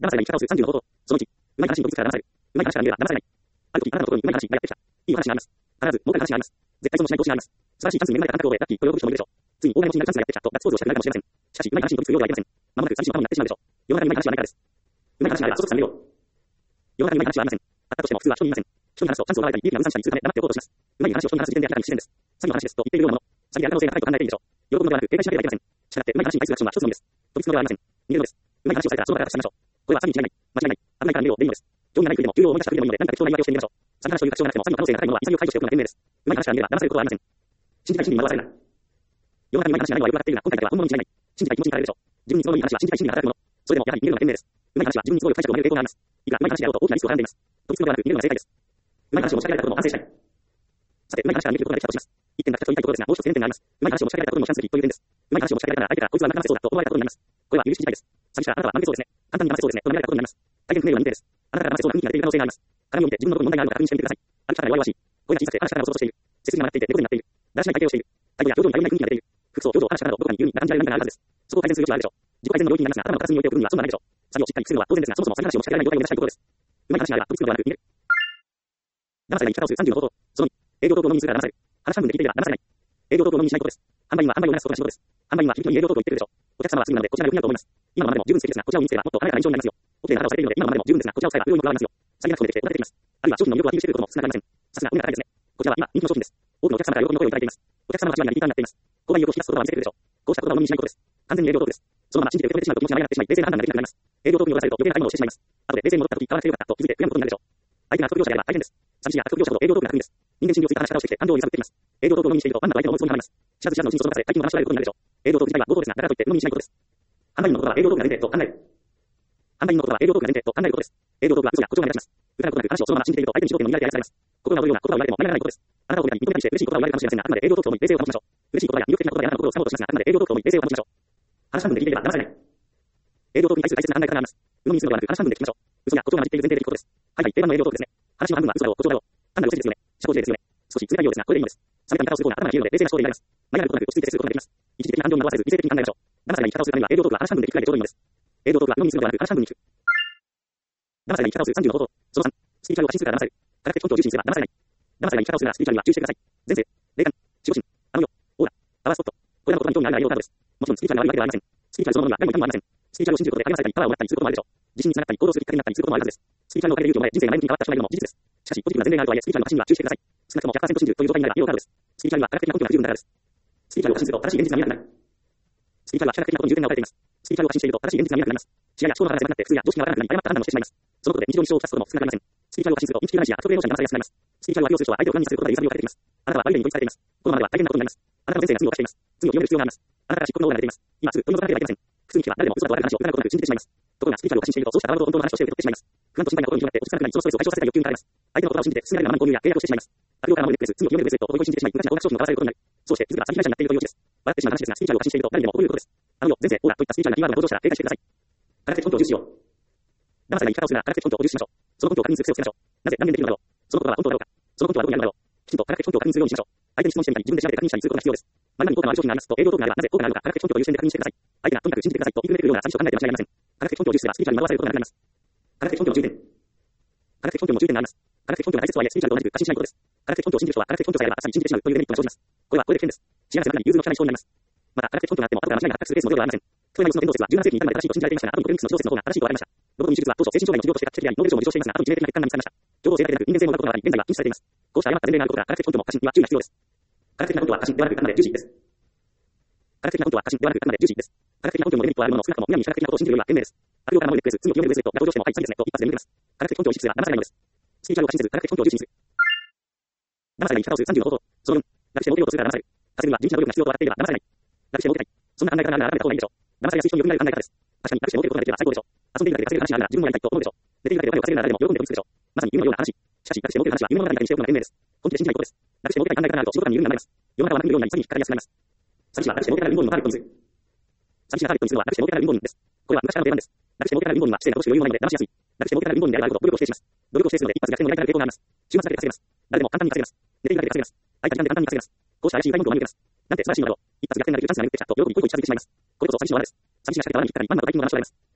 騙されない生き方をする30の方法。その1、うまい話に動物から騙される。うまい話から見れば騙される。ある時、あなたのところにうまい話がやってきた。いいお話があります。必ず、儲かる話があります。絶対損もしない投資があります。素晴らしいチャンスに恵まれた感覚を覚え、ラッキーと喜ぶ人もいるでしょう。ついに大金持ちになるチャンスがやってきたとガッツポーズをしたくなるかもしれません。しかし、うまい話に動物するようではありません。まもなく寂しい頭になってしまうでしょう。世の中にうまい話はないからです。うまい話があれば相続されるよ。世の中にうまい話はありません。あったとしても普通は人に言いません。人に話すとチャンスを奪われたり、利益が分散したりするため黙っておこうとします。うまい話を人に話す時点で明らかに不自然です。詐欺の話ですと言っているようなもの。詐欺である可能性が高いと考えているでしょう。喜ぶのではなく警戒しなければいけません。したがってうまい話に対するアクションは一つのみです。飛びつくのではありません。逃げるのです。うまい話をされたらその場から立ち去りましょう。これは詐欺に違いない。間違いない。危ないから逃げようでいいのです。情にがない国でも給料を思い出した国でもいいので何か適当な言い訳をしてみましょう。詐欺話という確証がなくても詐欺の可能性が高いものは潔く排除しておくのが賢明です。うまい話から見れば騙されることはありません。信じたい真理に惑わされるな。世の中にうまい話がないのはよくわかっているが、今回だけは本物に違いない。信じたい気持ちに駆られるでしょう。自分に都合のいい話は信じたい心理が働くもの。それでもやはり見れるのが賢明です。うまい話は自分に都合よく解釈を曲げる傾向があります。いくらうまい話であろうと大きなリスクをはらんでいます。飛びつくのではなく見れるのが正解です。うまい話を持ち帰られたことも反省したい。さて、うまい話から見ることができたとします。一点だけと言いたいところですが、もう一つ懸念点があります。うまい話を持ち帰られたことのチャンス的という点です。うまい話を持ち帰られたら相手からこいつはなかなかそうだと思われたことになります。これは許し自体です。詐欺師はあなたは負けそうですね。簡単に騙せそうですね。と見られたことになります。大変不明瞭な認定です。あなたから騙せそうな雰囲気が出ている可能性があります。鏡を見て自分のところに問題があるのか確認してみてください。歩き方が弱々しい。声が小さくて話し方がおそとしている。背筋が曲がっていて猫背になっている。だらしない体型をしている。態度や表情に頼りない雰囲気が出ている。服装、表情、話し方などどこかに言うに感じられる何かがあるはずです。そこを改善する余地はあるでしょう。自己改善の領域になりますが、頭の片隅に置いておく分には損はないでしょう。詐欺をしっかりするのは当然ですが、そもそも詐欺話を持ち帰らない状態を目指したいところです。うまい話があれば飛びつくのではなく見る。騙されない生き方をする30の方法。その2、営業トークを飲みにするから騙される。話半分で聞いていれば騙されない。営業トークを飲みにしないことです。販売員は販売をなすことが仕事です。販売員は響きに営業トークを言っているでしょう。お客様は次なのでこちらが良くなると思います。今のままでも十分素敵ですが、こちらを見つければもっと華やかな印象になりますよ。お綺麗な方をされているので今のままでも十分ですが、こちらを使えば潤いも加わりますよ。詐欺が仕込んできてお金できます。あるいは商品の魅力をアピールしてくることも少なくありません。さすが運が高いですね。こちらは今人気の商品です。多くのお客様から喜びの声をいただいています。お客様の8割がリピーターになっています。購買意欲を引き出すことは見せてくるでしょう。こうしたことは飲みにしないことです。完全に営業トークです。そのまま信じて受け止めてしまうと気持ちが前になってしまい、冷静な判断ができなくなります。営業トークに踊らされると余計な買い物をしてしまいます。後で冷静に戻った時買わなくてよかったと気づいて悔やむことになるでしょう。相手が悪徳業者であれば大変です。寂しいが悪徳業者ほど営業トークが楽です。人間心理をついた話し方をしてきて感情を揺さぶってきます。営業トークを飲みにしていると万な相手の思うつもりがあります。知らず知らずのうちにその中で大金を騙し取られることになるでしょう。営業トーク自体は合法ですが、だからといって飲みにしないことです。販売員の言葉は営業トークが前提と考える。販売員の言葉は営業トークが前提と考えることです。営業トークは嘘や誇張が目立ちます。疑うことなく話をそのまま信じていると相手に主導権を握られて愛されます。心が躍るような言葉を言われても何らないことです。あなたを褒めたり認めたりして嬉しい言葉を言われるかもしれませんが、あくまで営業トークを思い冷静を保ちましょう。嬉しい言葉や魅力的な言葉であなたの心を掴もうとしますが、あくまで営業トークを思い冷静を保ちましょう。話半分で聞いていれば騙されない。営業トークに対する大切な考え方があります。鵜呑みにするのではなく話半分で聞きましょう。嘘や誇張が混じっている前提で聞くことです。はいはい、定番の営業トークですね。話の半分は嘘だろう、誇張だろう。単なるお世辞ですよね。社交辞令ですよね。少し冷たいようですが、これでいいのです。冷めた見方をする方が頭が冷えるので冷静な思考でいられます。迷いがあることなく落ち着いて接することができます。一時的な感情に惑わせず理性的に考えましょう。騙されない生き方をするためには営業トークは話半分で聞くくらいでちょうどいいのです。営業トークは鵜呑みにするのではなく話半分に聞く。騙されない生き方をする30の方法。その3、スピリチュアルを発信するから騙される。科学的根拠を重視にすれば騙されない。騙されない生き方をするならスピリチュアルには注意してください。前世、霊感、守護神、あの世、オーラ、パワースポット。これらの言葉に興味がある内容などです。もちろんスピリチュアルが悪いわけではありません。スピリチュアルそのものには何も痛みもありません。スピリチュアルを信じることで励まされたり、パワーをもらったりすることもあるでしょう。自信につながったり、行動するきっかけになったりすることもあるはずです。スピリチュアルのおかげで勇気をもらえ、人生が前向きに変わった人がいるのも事実です。しかし、ポジティブな前例があるとはいえ、スピリチュアルの発信には注意してください。少なくとも 100% 信じるという状態になれば意味があるのです。スピリチュアルは科学的な根拠が不十分だからです。スピリチュアルを発信すると正しい現実が見えなくなる。スピリチュアルは社会的なことに重点が置かれています。スピリチュアルを発信していると正しい現実が見えなくなります。視野や思考の幅が狭くなって普通や常識がわからなくなり誤った判断をしてしまいます。そのことで日常に支障をきたすことも少なくありません。スピリチュアルを発信するとインチキ占い師や悪徳霊能者に騙されやすくなります。スピリチュアルを悪用する人は相手を管理することが揺さぶりをかけています。あなたは悪い例に追いつかれています。このままでは大変なことになります。あなたの前世が罪を犯しています。罪を清める必要があります。あなたから漆黒のオーラが出ています。今すぐ取り除かなければいけません。普通に聞けば誰でも嘘だと悪い話を疑うことなく信じてしまいます。ところがスピリチュアルを発信しているとそうした泡と本当の話として受け取ってしまいます。不安と心配なことに広がって落ち着かなくなりそのストレスを解消させたい欲求に駆られます。相手の言葉を信じて進められるままに購入や契約をしてしまいます。悪用から守るネックレス、罪を清めるブレスレットを思い込み信じてしまい、無駄な高額商品を買わされることになる。そうして自ら詐欺被害者になっているというオチです。笑ってしまう話ですが、スピリチュアルを発信していると誰にでも起こり得ることです。あの世、前世、オーラといったスピリチュアルなキーワードが登場したら警戒してください。科学的根拠を重視しよう。騙されない生き方をするなら科学的根拠を重視しましょう。その根拠を確認する癖をつけましょう。なぜ何年できるのだろう。その言葉は本当だろうか。その根拠はどこにあるのだろう。きちんと科学的根拠を確認するようにしましょう。相手に質問してみたり、自分で調べて確認したりすることが必要です。前に効果のある商品がありますと営業トークがあればなぜ効果があるのか科学的根拠という視点で確認してください。相手がとにかく信じてくださいと言いくれてくるような詐欺を考えて間違いありません。科学的根拠を重視すればスピリチュアルに惑わされることがなくなります。科学的根拠の注意点。科学的根拠も注意点があります。科学的根拠が大切とはいえスピリチュアルと同じく過信しないことです。科学的根拠を信じる人は科学的根拠さえあれば朝に信じてしまうというデメリットが生じます。これはこれで危険です。幸せな中に融通の利かない思考になります。また科学的根拠があっても後から間違いが発覚するケースもゼロではありません。去年の伝道説は17世紀に至るまで正しいと信じられていましたが、後にコペルニクスの自動説の方が正しいと言われました。ロボトミー手術は当初精神障害の治療として画期的であり、ノーベル賞も受賞していますが、後に致命的な欠陥が見つかりました。情報性だけでなく人間性もなことがあり、現在は禁止されています。こうした誤った前例があることから科学的根拠も過信には注意が必要です。科学的な根拠は過信ではなくあくまで重視です。科学的な根拠は過信ではなくあくまで重視です。科学的な根拠のデメリットはあるものの少なくともむやみに科学的なことを信じるよりは賢明です。悪用から守るネックレス、罪を清めるブレスレットが登場してもはい詐欺ですねと一発で抜けます。科学的根拠を意識すれば騙されないのです。スピリチュアルを過信せず科学的根拠を重視する。騙されない生き方をする30の方法。その4、楽して儲けようとするから騙される。稼ぐには地道な努力が必要と分かっていれば騙されない。楽して儲けたい。そんな考え方があるなら改めた方がいいでしょう。騙されやすい人によくなる考え方です。確かに楽して儲けることができれば最高でしょう。遊んでいるだけで稼げる話があるなら自分もやりたいと思うでしょう。寝ているだけでお金を稼げるなら誰でも喜んで得するでしょう。まさに夢のような話。しかし楽して儲ける話は夢物語にしておくのが賢明です。本気で信じないことです。楽して儲けたい考え方があると仕事に緩みが生まれます。世の中は楽になるようになり詐欺に引っかかりやすくなります。詐欺師は楽して儲けたら貧乏人のターゲットにする。詐欺師がターゲットにするのは楽して儲けたら貧乏人です。これは昔からの定番です。楽して儲けたら貧乏人は知性が乏しく余裕もないので騙しやすい。楽して儲けたら貧乏人であればあるほど努力を否定します。努力を否定するので一発逆転を狙いたい傾向があります。週末だけで稼げます。誰でも簡単に稼げます。寝ているだけで稼げます。空いた時間で簡単に稼げます。こうした怪しい大根を見抜けます。なんて素晴らしいのだろう。一発逆転ができるチャンスが巡ってきたと喜び恋に近づいてしまいます。これこそ詐欺師の罠です。詐欺師が仕掛けた罠に引っかかり、ワンなど大金を騙し取られます。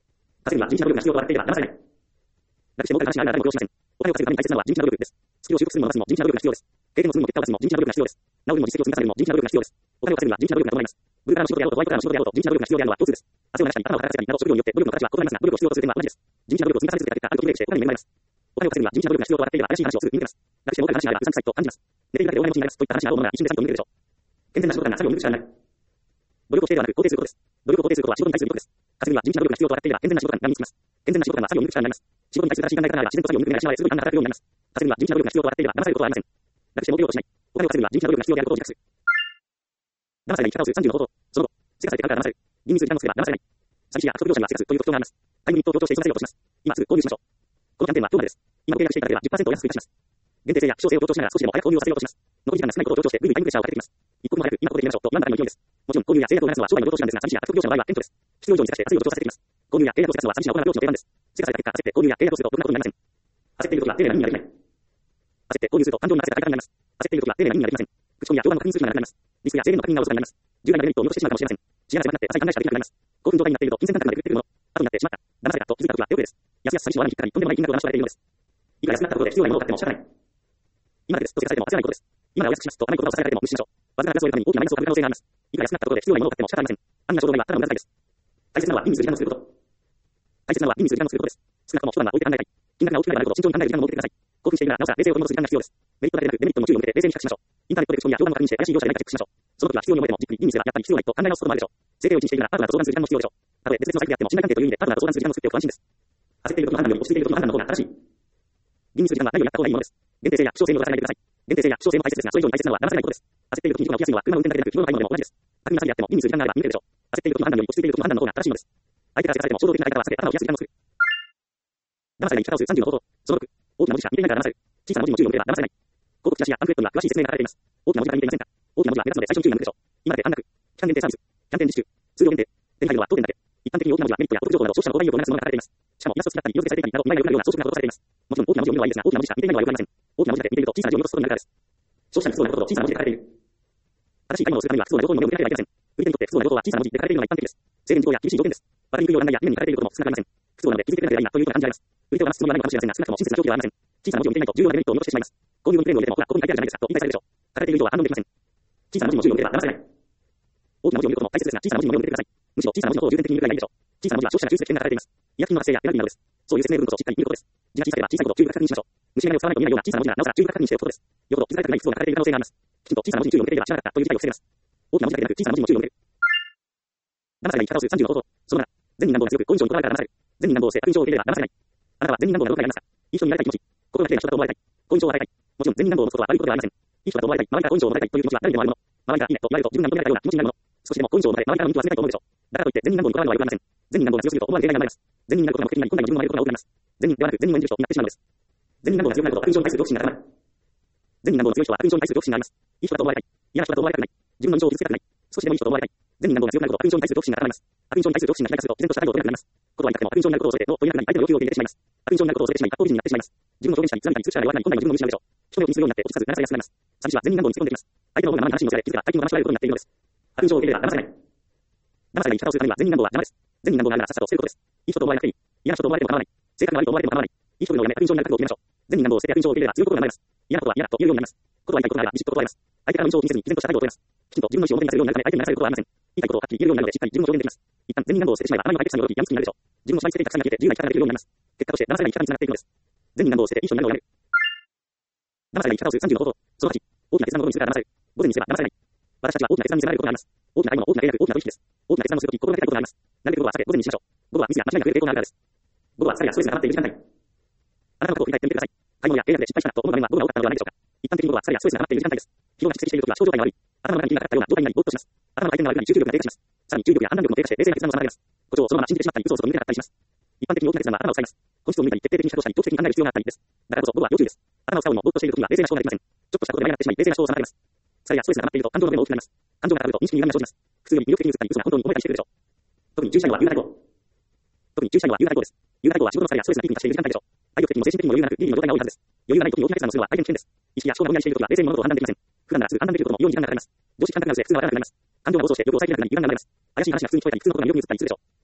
稼ぐには地道な努力が必要とされていれば騙されない。楽して儲かる話があるなら誰も苦労しません。お金を稼ぐために大切なのは地道な努力です。スキルを習得する者たちも地道な努力が必要です。経験を積むも結果を出すも地道な努力が必要です。治るにも実績を積み重ねるも地道な努力が必要です。お金を稼ぐには地道な努力が伴います。ブルーカラーの仕事であろうとホワイトカラーの仕事であろうと地道な努力が必要であるのは共通です。汗を流したり頭を働かせたりなど職業によって努力の形は異なりますが、努力を必要とする点は同じです。地道な努力を積み重ね続けた結果、ある時ブレイクしてお金に恵まれます。お金を稼ぐには地道な努力が必要と分かっていれば怪しい話をする見抜けます。楽して儲かる話があればうさんくさいと感じます。寝ているだけでお金持ちになりますといった話があろうものなら一瞬で詐欺を見抜けるでしょう。健全な仕事だが詐欺を見抜く力になる。努力をしてではなく肯定することです。努力を肯定することは仕事に対する意図です。稼ぐには地道な努力が必要と分かっていれば健全な仕事が身につきます。健全な仕事が詐欺を見抜く力になります。仕事に対する正しい考え方があれば自然と詐欺を見抜く目が失われすぐに働くようになります。稼ぐには地道な努力が必要と分かっていれば騙されることはありません。楽して儲けようとしない。お金を稼ぐには地道な努力が必要であることを自覚する。騙されない生き方をする30の方法。その後、世界されてから騙される。吟味する時間を作れば騙されない。詐欺師や悪徳業者にはセガスという特徴があります。タイムリミットを強調して急がせようとします。今すぐ購入しましょう。このキャンペーンは今日までです。今ご契約していただければ 10% お安くいたします。限定性や希少性を強調しながら少しでも早く購入をさせようとします。残り時間が少ないことを強調してぐいぐいタイムプレッシャーをかけてきます。一刻も早く今ここで決めましょうと不安な方にも勢いです。もちろん購入や制約を流すのは商売の労働手段ですが、詐欺師や悪徳業者の場合はテントです。必要以上にせかして活用を強調させてきます。購入や契約をせかすのは詐欺師が行う労働の定番です。せかされた結果、焦って購入や契約をするとろくなことになりません。焦っているときは丁寧な意味ができない。焦って購入すると感情に任せた結果になります。焦っているときは丁寧な意味ができません。口コミや評判の確認する暇がなくなります。リスクや制限の確認がおろそかになります。重大なデメリットを見落としてしまうかもしれません。視野が狭くなって浅い考えしかできなくなります。興奮状態になっていると金銭感覚まで狂ってくるもの。後になってしまった。騙されたと気づいたときは手遅れです。安々詐欺師の罠に引っかかり、とんでもない金額を騙し取られているのです。いくら安くなったことで必要なものを買っても仕方ない。今だけですとせかされても焦らないことです。今ならお安くしますと甘い言葉をさせられても無視しましょう。わずかな争いのために大きなマイナスを買う可能性があります。いくら安くなったことで必要なものを買っても仕方ありません。安易な衝動買いはただの無駄遣いです。大切なのは吟味する時間を作ること。大切なのは吟味する時間を作ることです。少なくとも一晩は置いて考えたい。金額が大きくなればなるほど慎重に考える時間を設けてください。興奮しているならなおさら冷静を取り戻す時間が必要です。メリットだけでなくデメリットも注意を向けて冷静に比較しましょう。インターネットで口コミや評判の確認して怪しい業者でないかチェックしましょう。その時は必要に思えてもじっくり吟味すればやっぱり必要ないと考え直すこともあるでしょう。整形を一にしているならパートナーと相談する時間も必要でしょう。たとえ別々のサイトであっても信頼関係という意味でパートナーと相談する時間を作っておくと安心です。焦っている時の判断より落ち着いている時の判断の方が正しい。吟味する時間は何をやった方がいいものです。限定性や希少性に逃さないでください。限定性や希少性も大切ですが、それ以上に大切なのは騙されないことです。焦っている時に事故が起きやすいのは車の運転だけでなく、日頃の買い物でも同じです。巧みな詐欺であっても吟味する時間があれば見抜けるでしょう。焦っている時の判断より落ち着いている時の判断の方が正しいのです。相手からせかされても衝動的な買い方は避け、頭を冷やす時間を作る。騙されない生き方をする30の方法。その6、大きな文字しか見ていないから騙される。小さな文字も注意を向ければ騙されない。広告チラシやパンフレットには詳しい説明が書かれています。大きな文字が見ていませんか？大きな文字は目立つので最初に注意が向くでしょう。今だけ半額。期間限定サービス。キャンペーン実施中。数量限定。手に入るのは当店だけ。一般的に大きな文字はメリットやお得情報など消費者の購買意欲を促すものが書かれています。しかもイラスト付きだったり色付けされていたりなどうまいが良くなるような装飾が施されています。もちろん大きな文字を見るのはいいですが、大きな文字しか見ていないのは良くありません。大きな文字だけ見ていると小さな字を見落とすことになるからです。消費者に不都合なことと小さな文字で書かれている。正しい買い物をするためには不都合な情報に目を向けなければいけません。売り手にとって不都合な情報は小さな文字で書かれているのが一般的です。制限事項や厳しい条件です。わかりにくいような案内や夢に書かれていることも少なくありません。不都合なので気づけてくれないなというような感じがあります。売り手を話すつもりはないのかもしれませんが、少なくとも親切な表記ではありません。小さな文字を見ていないと重要なデメリットを見落としてしまいます。購入のプレーンを入れてもほらここに書いてあるじゃないですかと言い返されるでしょう。書かれている以上は反論できません。小さな文字も注意を向ければ騙されない。大きな文字を見ることも大切ですが、小さな文字にも目を向けてください。むしろ小さな文字の方を重点的に見るくらいがいいでしょう。小さな文字は消費者が抽出で危険が書かれています。医薬品の発生やエラーなどです。そういう説明文としっかり見ることです。字が小さければ小さいほど注意深く確認しましょう。虫眼鏡を使わないと見ないような小さな文字ならなおさら注意深く確認しておくことです。よほど気づかれたくない不都合が書かれている可能性があります。きちんと小さな文字に注意を向けていれば知らなかったという事態を防げます。大きな文字だけでなく小さな文字にも注意を向ける。騙されない生き方をする30の方法。その7、善人難道が強く好印象にとらわれたら騙される。善人難道を性悪印象を受け入れれば騙されない。あなたは善人難道がどこにありますか？いい人になりたい気持ち。心が綺麗な人だと思われたい。好印象を与えたい。もちろん善人難道を持つことは悪いことではありません。いい人だと思われたい。周りから好印象を持たれたいという気持ちは誰にでもあるもの。周りがいいねと言われると自分が認められたような気持ちになるもの。少しでも好印象を持たれ、周りからの人は集めたいと思うでしょう。だからといって善人難道にとらわれるのは良くありません。善人難道が強すぎると思われていないが生まれます。善人になることが目的になり、今度は自分の前でことが多くなります。善人ではなく善人を演じる人になってしまうのです。善人難道が強くなることは悪印象に対する恐怖心が高まる。善人難道の強い人は悪印象に対する恐怖心があります。いい人だと思われたい。嫌な人だと思われたくない。自分の印象を傷つけたくない。少しでもいい人と思われたい。善人難道が強くなることは悪印象に対する恐怖心が高まります。悪印象に対する恐怖心が開花すると自然とした態度を取れなくなります。ことは言いたくても悪印象になることを恐れてノーと言いたくない相手の要求を受け入れてしまいます。悪印象になることを恐れてしまい、格好美人になってしまいます。自分の表現者に貫いたり作る力が弱くなり、本来の自分を見失うでしょう。人目を気にするようになって落ち着かず、流されやすくなります。詐欺師は善人難道に突っ込んできます。相手の方が生身の話に乗せられ、気づけば大金を騙し取られることになっているのです。悪印象を受け入れれば騙されない。騙されない生き方をするためには善人難道は邪魔です。善人難道があるならさっさと捨てることです。いい人と思われなくていい。嫌な人と思われても構わない。性格が悪いと思われても構わない。いい人というのをやめ悪印象になる覚悟を決めましょう。善人難道を捨てて悪印象を受け入れれば強いことになります。嫌なことは嫌だと言えるようになります。ことは言いたいことがあればビシッと断れます。相手からの印象を気にせずに毅然とした態度を取れます。きちんと自分の意思を表にするようになるため相手に流されることはありません。言いたいことをはっきり言えるようになるのでしっかり自分の表現できます。一旦善人難道を捨ててしまえば頭には解決者に驚き、病みつきになるでしょう。自分の縛り付けていたくさんが消えて自由な生き方ができるようになります。結果として騙されない生き方につながっていくのです。善人難道を捨てていい人になるのをやめる。騙されない生き方をする30の方法。その8、大きな決断のことにするから騙される。午前にすれば騙されない。私たちは大きな決断に迫られることがあります。大きな買い物、大きな契約、大きな取引です。大きな決断をするとき心がけたいことがあります。なるべく午後は避け、午前にしましょう。午後はミスや間違いが増える傾向があるからです。午後は疲れやストレスが溜まっている時間帯。あなたのことを振り返ってみてください。買い物や契約で失敗したと思う場面はどこが多かったのではないでしょうか。一般的に午後は疲れやストレスが溜まっている時間帯です。疲労が蓄積しているときは症状が悪い。頭の中に気がかかったような状態になりぼーっとします。頭の回転が悪くなり集中力が低下します。さらに注意力や判断力も低下して冷静な決断を妨げます。故障をそのまま信じてしまったり嘘をつくと見抜けなかったりします。一般的に大きな決断は頭を使います。本質を見たり徹底的にしたとしたり長期的に考える必要があったりです。だからこそ午後は要注意です。頭を使うのもぼーっとしているときには冷静な思考ができません。ちょっとしたことで迷ってしまい冷静な思考を妨げます。疲れやストレスが溜まっていると感情の目も大きくなります。感情が高ぶると認識に歪みが生じます。普通より魅力的に映ったり嘘が本当に思えたりしてくるでしょう。特に注意したいのは夕方以降。特に注意したいのは夕方以降です。夕方以降は仕事の疲れやストレスがピークに達している時間帯でしょう。体力的にも精神的にも余裕がなく、日々の状態が多いはずです。余裕がない時に大きな決断をするのは大変危険です。意識や思考がぼんやりしている時は冷静に物事を判断できません。普段ならすぐ判断できることも異様に時間がかかります。常識感覚が薄れ、普通がわからなくなります。感情が暴走して旅行再計画が右側に流れます。怪しい話が普通に聞こえたり、普通のことが魅力に映ったりするでしょう。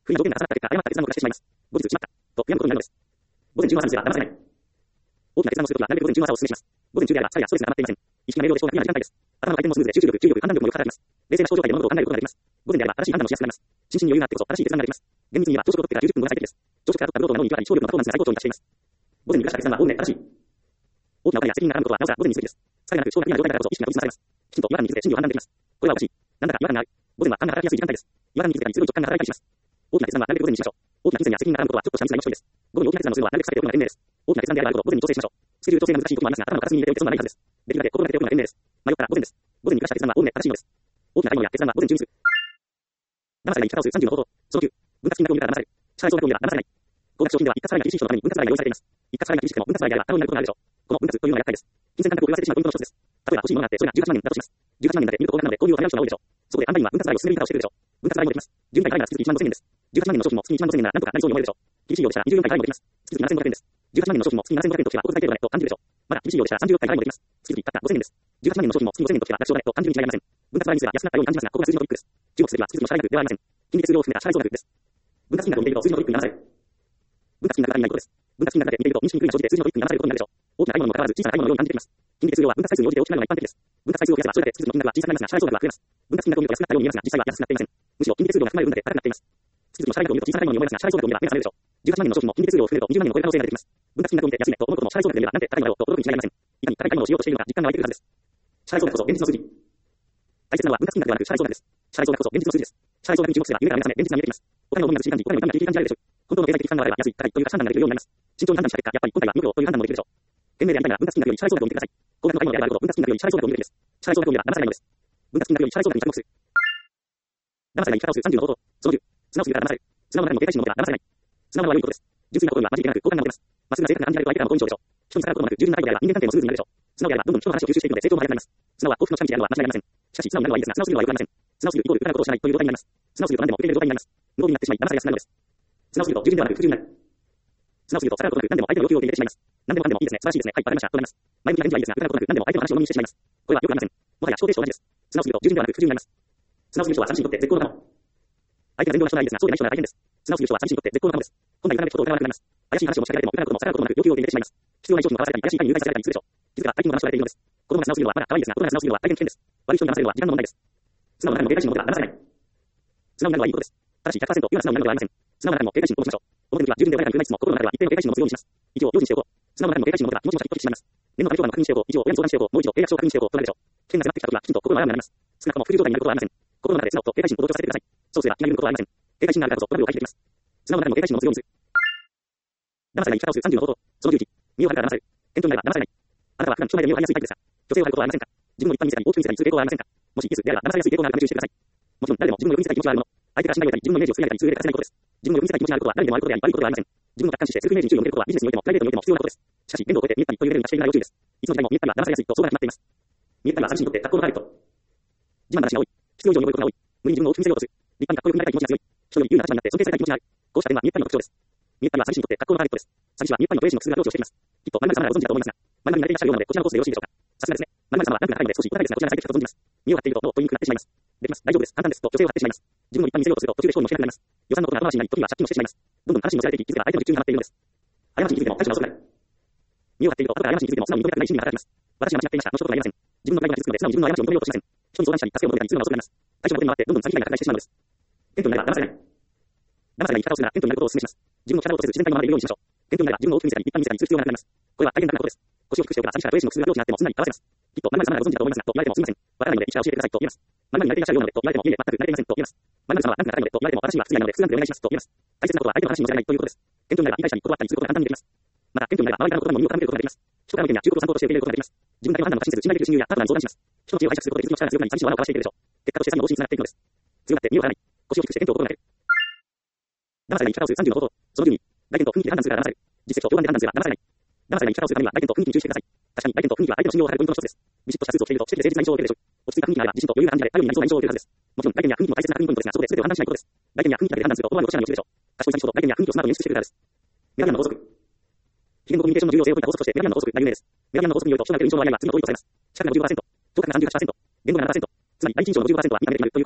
不意の条件が重なった結果、誤った決断を下してしまいます。後日しまった。と、悔やむことになるのです。午前中の朝では騙されない。大きな決断をするときは、なるべく午前中の朝をお勧めします。午前中であれば、疲れやストレスが溜まっていません。意識が明瞭で消化が時間帯です。頭の回転もスムーズで集中力、注意力、判断力もよく働きます。冷静な思考状態で物事を考えることができます。午前であれば、正しい判断もしやすくなります。心身に余裕があってこそ、正しい決断ができます。厳密に言えば、朝食をとってから90分後が最適です。朝食から取ったブロートの脳に行き渡り、聴力のパフォーマンスが最高潮に達しています。午前に下した決断はおおむね正しい。大きなお金や責任があることは、なおさら午前にすべきです。疲れがなく、超がクリアな状態だからこそ意識が研ぎ澄まされます。きちんと違和感に気づいて真偽を判断できます。これはおかしい。なんだか違和感がある。午前は勘が働きやすい時間帯です。違和感に気づいたり、すぐに直感が働いたりします。大きな決断はなるべく午前にしましょう。大きな金銭や責任があることはちょっとしたミスが命取りです。午後に大きな決断をするのはなるべく避けておくのが賢明です。大きな決断であればあるほど午前に調整しましょう。スケジュール調整が難しいこともありますが、頭の片隅に入れておく必要はないはずです。できるだけ心がけておくのが賢明です。迷ったら午前です。午前に下した決断はおおむね正しいのです。大きな買い物や決断は午前中にする。騙されない生き方をする30の方法。その9。分割金額を見たら騙される。社会総額を見れば騙されない。高額商品では一括払いが厳しい人のために分割払いが用意されています。一括払いが厳しくても分割払いであれば可能になることがあるでしょう。この分割というのが厄介です。金銭感覚を言わせてしまうポイントの一つです。例えば欲しいものがあって、それが18万円だとします。18万円だけ見ると高額なので、購入をためらう人が多いでしょう。そこで販売員は分割払いを進める言い方をしてくるでしょう。分割払いもできます。12回払いなら月々1万5000円です。18万円の商品も月1万5000円ならなんとかなりそうに思えるでしょう。厳しいようでしたら24回払いもできます。月々7500円です。18万円の商品も月7500円と聞けばお小遣い程度だねと感じるでしょう。まだ厳しいようでしたら36回払いもできます。月々たった5000円です。18万円の商品も月5000円と聞けば楽勝だねと感じるに違いありません。分割払いにすれば安くなったように感じますが、ここが数字のトリックです。注目すべきは月々の社会額ではありません。金利手数料を含めた社会総額です。分割金額を見ていると数字のトリックに騙される。分割金額が見ないことです。分割金額だけ見ていると認識にくいが生じて数字のトリックに騙されることになるでしょう。大きな買い物にもかかわらず小さな買い物のように感じてきます。金利手数料は分割回数に応じて大きくなるのが一般的です。分割回数を増やせばそれだけ月々の金額は小さくなりますが、社会総額は増えます。分割金額を見ると安くなったように見えますが、実際は安くなっていません。むしろ金利手数料が含まれる分だけ高くなっています。月々の社会額を見ると小さな買い物に思えますが、社会総額を見れば目が覚めるでしょう。18万円の商品も金利手数料を含めると20万円を超える可能性が出てきます。分割金額を見て安いねと思うことも社会総額で見ればなんて高いのだろうと驚くに違いありません。いかに高い買い物をしようとしているのか実感が湧いてくるはずです。社会総額こそ現実の数字。大切なのは分割金額ではなく社会総額です。社会総額こそ現実の数字です。社会総額に注目すれば夢から目覚め現実が見えてきます。お金の重みが実感にお金の痛みが経験感じられるでしょう。本当の経済的負担があれば安い、高いという価値判断ができるようになります。慎重に判断した結果、やっぱり今回は無料という判断もできるでしょう。懸命でありたいなら分割金額より社会総額を見てください。高額の買い物であればあるほど分割金額より社会総額を見るべきです。社会総額を見れば騙されないのです。分割金額より社会総額に着目する。騙されない生き方をする30の方法。その10。素直すぎるから騙される。素直な中にも警戒心の持てば騙されない。素直な悪いことです。純粋なことには混じり気なく好感が持てます。まっすぐな正確な暗示であると相手からも好印象でしょう。人に逆らうこともなく従順な態度であれば人間関係もスムーズになるでしょう。素直であればどんどん人の話を吸収していくので成長も早くなります。素直は幸福の近道であるのは間違いありません。しかし素直になるのはいいですが、素直すぎるのは良くありません。素直すぎるイコール疑うことをしないという状態になります。素直すぎると何でも受け入れる状態になります。無能になってしまい騙されやすくなるのです。素直すぎると従順ではなく不従順になる。素直すぎると逆らうことなく何でも相手の要求を受け入れてしまいます。何でもかんでもいいですね。素晴らしいですね。はい、わかりました。となります。前向きな返事はいいですが、疑うことなく何でも相手の話を飲みにしてしまいます。これはよくありません。もはや思考停止と同じです。素直すぎると従順ではなく不従順になります。素直すぎる人は寂しいにとって絶好の仲間。相手が善良な人ならいいですが、そうでない人なら大変です。素直すぎる人は寂しいにとって絶好の仲間です。本来行かないことを疑わなくなります。怪しい話を持ちかけられても疑うことも逆らうこともなく要求を受け入れてしまいます。必要な商品を買わされたり、怪しい人に誘拐されたりするでしょう。気づけば大金の話をされているのです。子供が素直すぎるのはまだ可愛いですが、大人が素直すぎるのは大変危険です。悪い人に騙されるのは時間の問題です。素直な中にも警戒心の持てば騙されない。素直になるのはいいことです。ただし 100% 今素直になるのではありません。素直な中にも警戒心を持ちましょう。表向きは従順で穏やかに振る舞いつつも、心の中では一定の警戒心を持つようにします。以上、用心しておこう。素直な中にも警戒心を持てば気持ちもシャキッとしてしまいます。念のため評判の確認しておこう。以上、親に相談しておこう。もう一度契約書を確認しておこうとなるでしょう。危険が迫ってきたときはきちんと心のアラームになります。少なくとも副流状態になることはありません。心の中で素直と警戒心を同調させてください。そうすれば気が緩むことはありません。警戒心があるからこそトラブルを回避できます。素直な中にも警戒心を持つようにする。騙されない生き方をする30の方法。その11。身を張るから騙される。店長になれば騙されない。あなたは普段人前で身を張りやすいタイプですが、女性を張ることはありませんか？自分の一般に見せたり、大きく見せたりする傾向はありませんか？もしイエスであれば騙されやすい傾向があるか注意してください。もちろん誰でも自分の欲に見せたい気持ちがあるもの。相手から信頼を得たり、自分のイメージを作り上げたりする上で稼げないことです。自分の欲に見せたい気持ちがあることは誰でもあることであり、悪いことではありません。自分を客観視してセルフイメージに注意を向けることはビジネスにおいてもプライベートにおいても必要なことです。しかし、限度を超えて見えたりというレベルに達していない要注意です。いつの時代も見えたりは騙されやすいと相場が決まっています。見えたりは寂しいにとって格好のターゲット。自慢話が多い。必要以上に覚えることが多い。無理に自分を大きく見せようとする。立派にかっこよくなりたい気持ちが強い。人より有利な立場になって尊敬されたい気持ちがある。こうした点は見えたりの特徴です。見えたりは寂しいにとって格好のターゲットです。寂しいは見えたりのプレイシの苦痛が強調しています。きっと、マリマルさんならご存知だと思いますが、マリマルになりたいらっしゃるようなので、こちらのコースでよろしいでしょうか。さすがですね。マリマルさんはランクが高いので少し答えですが、こちらが最適かと存じます。身を張っているともっと言いにくくなってしまいます。できます。大丈夫です。簡単です。と女性を張ってしまいます。自分を一般に見せようとすると途中で勝利もしなくなります。予算のことが後回しになり、時には借金もしてしまいます。どんどん話に乗せられていき、気づけば相手の術中にはまっているのです。過ちに気づいても対処が遅くなる。身を張っていると後から過ちに気づいても素直に認めたくない心理が働きます。私が間違っていました。の一言がありません。自分のプライドが傷つくので素直に自分の過ちを認めようとしません。人に相談したり、助けを求めたりするのが遅くなります。対処の手に回ってどんどん詐欺が拡大してしまうのです。テントになれば騙されない。騙されない生き方をするならテントになることをお勧めします。自分の力を落とせず自然体のままでいるようにしましょう。テントになれば自分の大きく見せたり、一般に見せたりする必要がなくなります。これは大変なことです。腰を低くしておけば寂しさや不衛士の苦痛が領地になってもすんなり合わせます。きっと、マリマルさんならご存知だと思いますが、と言われてもすみません。わからないので、医者教えてくださいと言います。マリマルになれていらっしゃるようなので、と言われてもいいえ、全く慣れていませんと言います。マリマルさんはランクが高いので、と言われても私には不釣り合いなので、普通ランクでお願いしますと言います。大切なことは相手の話に乗せないということです。テントになれば被害者に断ったりすることが簡単にできます。また、テントになれば周りからの言葉にも耳を傾けることができます。人からの意見や忠告を参考として受け入れることができます。自分だけの判断を過信せず、信頼できる親友やパートナーに相談します。人の知恵を拝借することで自分の力が強くなり、寂しいの罠をかわしていけるでしょう。結果として詐欺の防止につながっていくのです。強がって身を張らない。腰を低くしてテントを心がける。騙されない生き方をする30の方法。その12。外見と雰囲気で判断するから騙される。実績と評判で判断すれば騙されない。騙されない生き方をするためには外見と雰囲気に注意してください。確かに外見と雰囲気は相手の信用を張るポイントの一つです。ビシッとしたスーツを着ていると、知的で誠実な印象を受けるでしょう。落ち着いた雰囲気があれば自信と余裕が感じられ、頼りになりそうな印象を受けるはずです。もちろん外見や雰囲気も大切な確認ポイントですが、そこで全てを判断しないことです。外見や雰囲気だけで判断すると言葉の落ちないに落ちるでしょう。賢い人と外見や雰囲気をスマートに演出してくれるからです。メガビアンの法則。非言語コミュニケーションの重要性を説いた法則として、メガビアンの法則が有名です。メガビアンの法則によると、人が受ける印象の割合は次の通りとされます。視覚が 55%、聴覚が 38%、言語が 7%、つまり第一印象の 55% は見た目で決まるということです。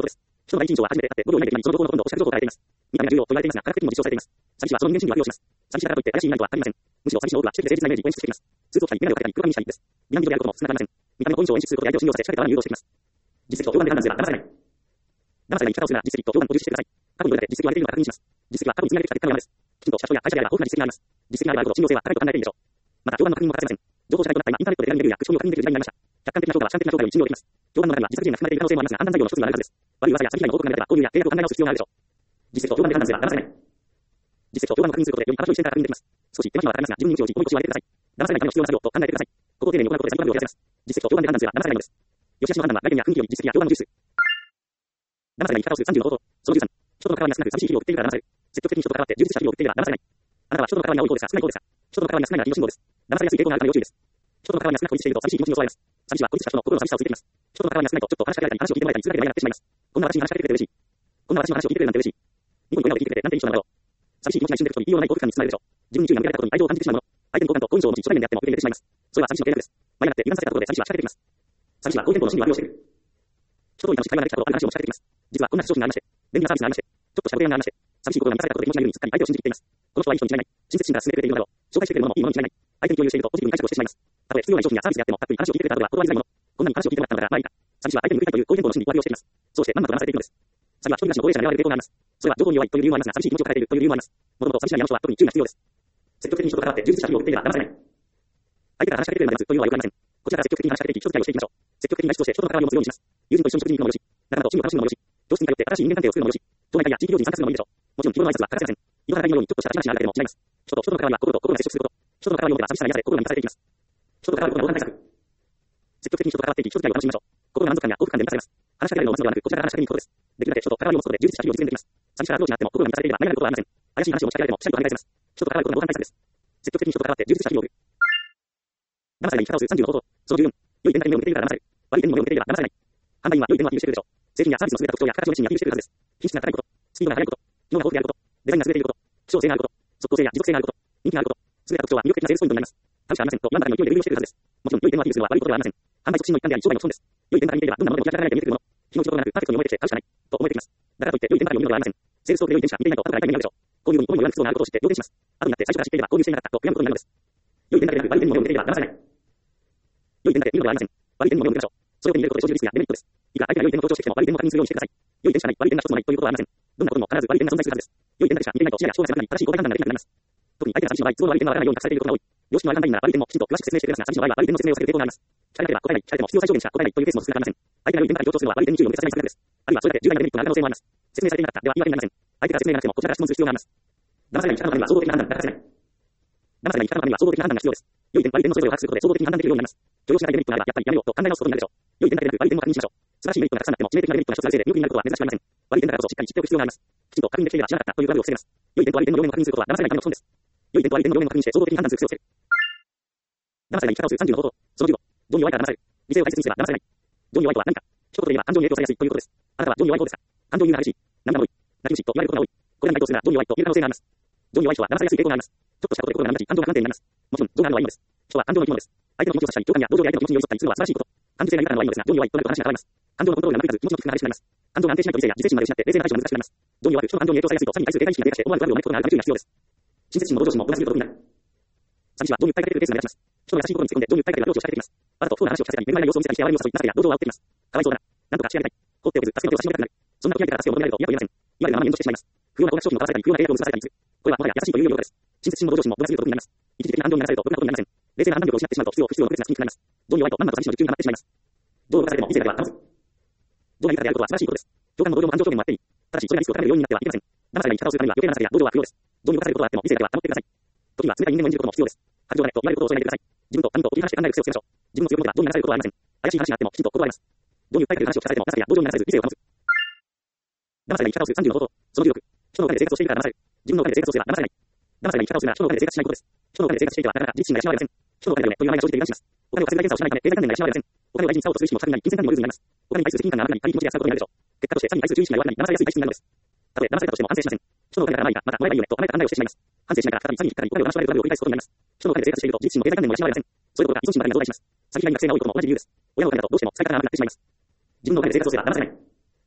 首都の第一印象は初めてあって、5秒以内でその情報のほとんどをおっしゃる情報から得ています。見た目は重要と言われていますが、科学的にも実証されています。寂しはその人間心理を悪用します。寂しだからといって怪しい未来とはありません。むしろ寂しの多くは知的で誠実なイメージを演出しています。通常期に眼鏡をかけたり、空間にしたりです。美男美女であることも少なくありません。見た目の好印象を演出することで相手を信用させ、仕掛けた罠に誘導しています。実績と評判で判断すれば騙されない。騙されない生き方をするなら実績と評判を保持してください。過去にどれだけ実績を上げているのか確認します。実績は過去に積み上げてきた結果の山です。きちんと社長や会社であれば豊富な実績があります。実績があればあるほど信用性は高いと考えているでしょう。また評判の確認も欠かせません。情報社会となった今、インターネットで手軽に見れるや口コミを確認できる時代になりました。客観的な評価は主観的な評価より信用できます。評判の中には自作自演が含まれている可能性もありますが、判断材料の一つにはなるはずです。悪い噂や詐欺被害の報告が出れば、購入や契約を考え直す必要があるでしょう。実績と評判で判断すれば騙されない。実績と評判を確認することでより幅広い視点から確認できます。少し手間暇はかかりますが、自分に重要に重い腰を上げてください。騙されないための必要な作業と考えてください。ここを丁寧に行うことで先ほどを減らせます。実績と評判で判断すれば騙されないのです。良し悪しの判断は来店や雰囲気より実績や評判の重視。騙されない生き方をする30の方法。その13。人との関わりが少なく寂しい日々を送っているから騙される。積極的に人と関わって充実した日々を送っていれば騙されない。あなたは人との関わりが多い方ですか少ない方ですか。人との関わりが少ないがいい信号です。騙されやすい傾向があるため要注意です。人との関わりが少なく孤立していると寂しい気持ちに襲われます。寂しいは孤立した人の心の寂しさをついています。人との関わりが少ないとちょっと話しかけられたり話を聞いてもらえたりするだけで嫌になってしまいます。こんな私に話しかけてくれて嬉しい。こんな私の話を聞いてくれるなんて嬉しい。ニコニコ笑顔で聞いてくれてなんていい人なんだろう。寂しい気持ちが一瞬で人に言いようのない幸福感に包まれるでしょう。自分に注意が向けられたことに愛情を感じてしまうもの。相手に好感と好印象を持ち初対面であっても受け入れてしまいます。それは寂しいの計画です。前になって油断させたところで寂しいは仕掛けてきます。寂しいは好天候の心理を悪用している。人とい楽しい会話ができたことある話を仕掛けてきます。実はこんな不調子がありまして、便利なサービスがありまして、ちょっとしたご提案がありまして、寂しい心が満たされたことで気持ちが緩みすっかり相手を信じていっています。この人はいい人に違いない。親切心から進めてくれているのだろう。紹介してくれるものもいいものに違いない。相手に共有しているとポジティブに解釈をしてしまいます。たとえ必要な商品やサービスであってもたっぷり話を聞いてくれた後は断りづらいもの。こんなに話を聞いてもらったのならまあいいか。寂しいは相手に向いたいという好天候の心理を悪用しています。そうしてまんまと騙されているのです。寂は一人暮らしの高齢者に狙われる傾向があります。それは情報に弱いという理由もありますが、寂しい気持ちを抱えているという理由もあります。もともと寂しいな人は特に注意が必要です。積極的に人と関わって充実した日々を送っていれば騙されない。相手から話しかけてくれるまで待つというのはよくありません。こちらから積極的に話しかけていき、人付き合いをしていきましょう。積極的な人として人との関わりを持つようにします。友人と一緒に食事に行くのもよし、仲間と趣味を楽しむのもよし、教室に通って新しい人間関係を作るのもよし、町内会や地域行事に参加するのもいいでしょう。もちろん日頃の挨拶は欠かせません。色肌がいいようにちょっとした立ち話になるだけでも違います。人と人との関わりは心と心が接触すること。人との関わりを持てば寂しさが癒され心が満たされていきます。人と関わることの防犯対策。積極的に人と関わっていき、人付き合いを楽しみましょう。心の満足感や幸福感で満たされます。話しかけられるのを待つのではなく、こちらから話しかけに行くことです。できるだけ人と関わりを持つことで充実した日々を実現できます。寂しさがアプローチになっても心が満たされていれば悩むことはありません。怪しい話を持ちかけられてもしっかりと考えてます。人と関わることの防犯対策です。積極的に人と関わって充実した日々を送る。騙されない生き方をする30の方法。その14。良い電話に目を向けているから騙される。悪い電話に目を向けていれば騙されない。販売員は良い電話をアピールしてくるでしょう。製品やサービスの優れた特徴や形を熱心にアピールしてくるはずです。品質が高いこと、スピードが速いこと、機能が豊富であること、デザインが優れていること、希少性があること、即効性や持続性があること、人気があること、優れた特徴は魅力的なセールスポイントになります。大したありませんと今の中に勢いでレビューをしてくるはずです。もちろん良い電話をアピールするのは悪いことではありません。販売促進の一環であり商売の基本です。良い電話に見ていればどんなものでも気がらないと見えてくるもの。気持ちよくなくパーフェクトに思えてきて買うしかないと思えてきます。だからといって良い電話を見るのではありません。セールストークで良い電車見ていないと後から痛い目になるでしょう。購入後に思いもよらぬ不都合なあることを知って要点します。後になって最初から知っていれば購入していなかったと悔やむことになるのです。良い電話でなく悪い電話を見ていれば騙されない。良い電話で見るのではありません。悪い電話を見るでしょう。それを手に入れることで生じるリスクやデメリットです。いくら相手が良い電話を強調してきても悪い電話を確認するようにしてください。良い電車ない悪い電話一つもないということはありません。どんなことも必ず悪い電話が存在するはずです。良い電話でしか見ていないと視野や将来が狭くなり正しい答え判断ができなくなります。特に相手が寂しいの場合、都合の悪い電話がわからないように隠されていることが多い。良識のある判断員なら悪い電話をきちんと詳しく説明してくれますが、寂しいの場合は悪い電話の説明を避ける傾向があります。聞かれなければ答えない、聞かれても必要最小限しか答えないというケースも少なくありません。相手が良い電話から強調するのは悪い電話に注意を向けさせないためです。あるいはそれだけ重大なデメリットがある可能性もあります。説明されていなかったでは言い訳になりません。相手から説明がなくてもこちらから質問する必要があります。騙されない生き方のためには総合的な判断が欠かせない。騙されない生き方のためには総合的な判断が必要です。良い電話、悪い電話のそれぞれを把握することで総合的に判断できるようになります。許容しないデメリットがあればやっぱりやめようと考え直すことになるでしょう。良い電話でなく悪い電話を確認しましょう。素晴らしいメリットがたくさんあっても致命的なデメリットが一つあるせいで無力になることは珍しくありません。悪い電話だからこそしっかり知っておく必要があります。きちんと確認できていれば知らなかったという悪を防げます。良い電話、悪い電話の両面を確認することは騙されないための基本です。良い電話、悪い電話の両面を確認して総合的に判断する癖をつける。騙されない生き方をする30の方法。その15。情に弱いから騙される。理性を大切にすれば騙されない。情に弱いとは何か。一言で言えば感情に影響されやすいということです。あなたは情に弱い方ですか。感情に優が激しい。涙が多い。泣き虫と言われることが多い。これらに該当するなら情に弱いという可能性があります。情に弱い人は騙されやすい傾向があります。ちょっとしたことで心が乱れ感情が不安定になります。もちろん情があるのはいいのです。人は感情の生き物です。相手の気持ちを察したり、共感や同情で相手の気持ちに寄り添ったりするのは素晴らしいこと。感受性が豊かなのはいいのですが、情に弱いとなると話が変わります。感情のコントロールがなくなず、気持ちの起伏が激しくなります。感情が安定しないと理性や自制心まで失って冷静な対処が難しくなります。情に弱く人の感情に影響されやすいと、さらに対する警戒意識が低下して思わぬ悪を招くことがあるため注意が必要です。親切心も同情心も同じことになる。寂しは情に訴えかけるケースが目立ちます。人の優しい心に突っ込んで情に訴えかけるアプローチを仕掛けてきます。わざと不幸な話を聞かせたり、恵まれない様子を見せたりして哀れみを誘い、情けや同情を煽っています。かわいそうだな。なんとかしてあげたい。放っておけず、助けを差し伸べたくなる。そんな時相手から助けを求められると嫌と言えません。言われるままに炎上してしまいます。不要な高額商品を買わされたり、不要な契約を結ばされたりする。これはもはや優しいというよりです。親切心も同情心も同じことになります。一時的な感情にならされるとろくなことになりません。冷静な判断力を失ってしまうと不必要不必要な区別がつきにくくなります。情に弱いとまんまと寂しいのに急にはまってしまいます。情を動かされても理性だけは保つ。情が豊かであることは素晴らしいことです。共感も同情も安情表現もあっていい。ただし、それがリスクを高める要因になってはいけません。騙されない生き方をするためには余計な情けや同情は不要です。情に動かされることはあっても理性だけは保ってください。時には冷たい人間を演じることも必要です。白状だねと言われることを恐れないでください。自分と他人と切り離して考える癖をつけましょう。自分の強みでは情に流されることはありません。怪しい話があってもきちんと心があります。情に訴えかける話を聞かされても情けや同情に流されず理性を保つ。騙されない生き方をする30の方法。その16。人のお金で生活をしているから騙される。自分のお金で生活をすれば騙されない。騙されない生き方をするなら人のお金で生活しないことです。人のお金で生活していてはなかなか自立心が養われません。人のお金でという名前が生じているがします。お金を稼ぐだけをしないため経済関連が養われません。お金を大事に使おうとする意識も高くなり、金銭感にもルーズになります。お金に対する責任感がなくなり、軽い気持ちで扱うことになるでしょう。結果として詐欺に対する注意意識が弱くなり、騙されやすい体質になるのです。たとえ騙されたとしても反省しません。人のお金だからまあいいか、またもらえばいいよねと甘えた考えをしてしまいます。反省しながら再び詐欺に引っかかり、お金を騙される悪を繰り返すことになります。人のお金で生活していると自立心も経済関連も養われません。そういうことが依存心までに増大します。詐欺被害に学生が多いことも同じ理由です。親のお金だとどうしても使い方が甘くなってしまいます。自分のお金で生活をすれば騙されない。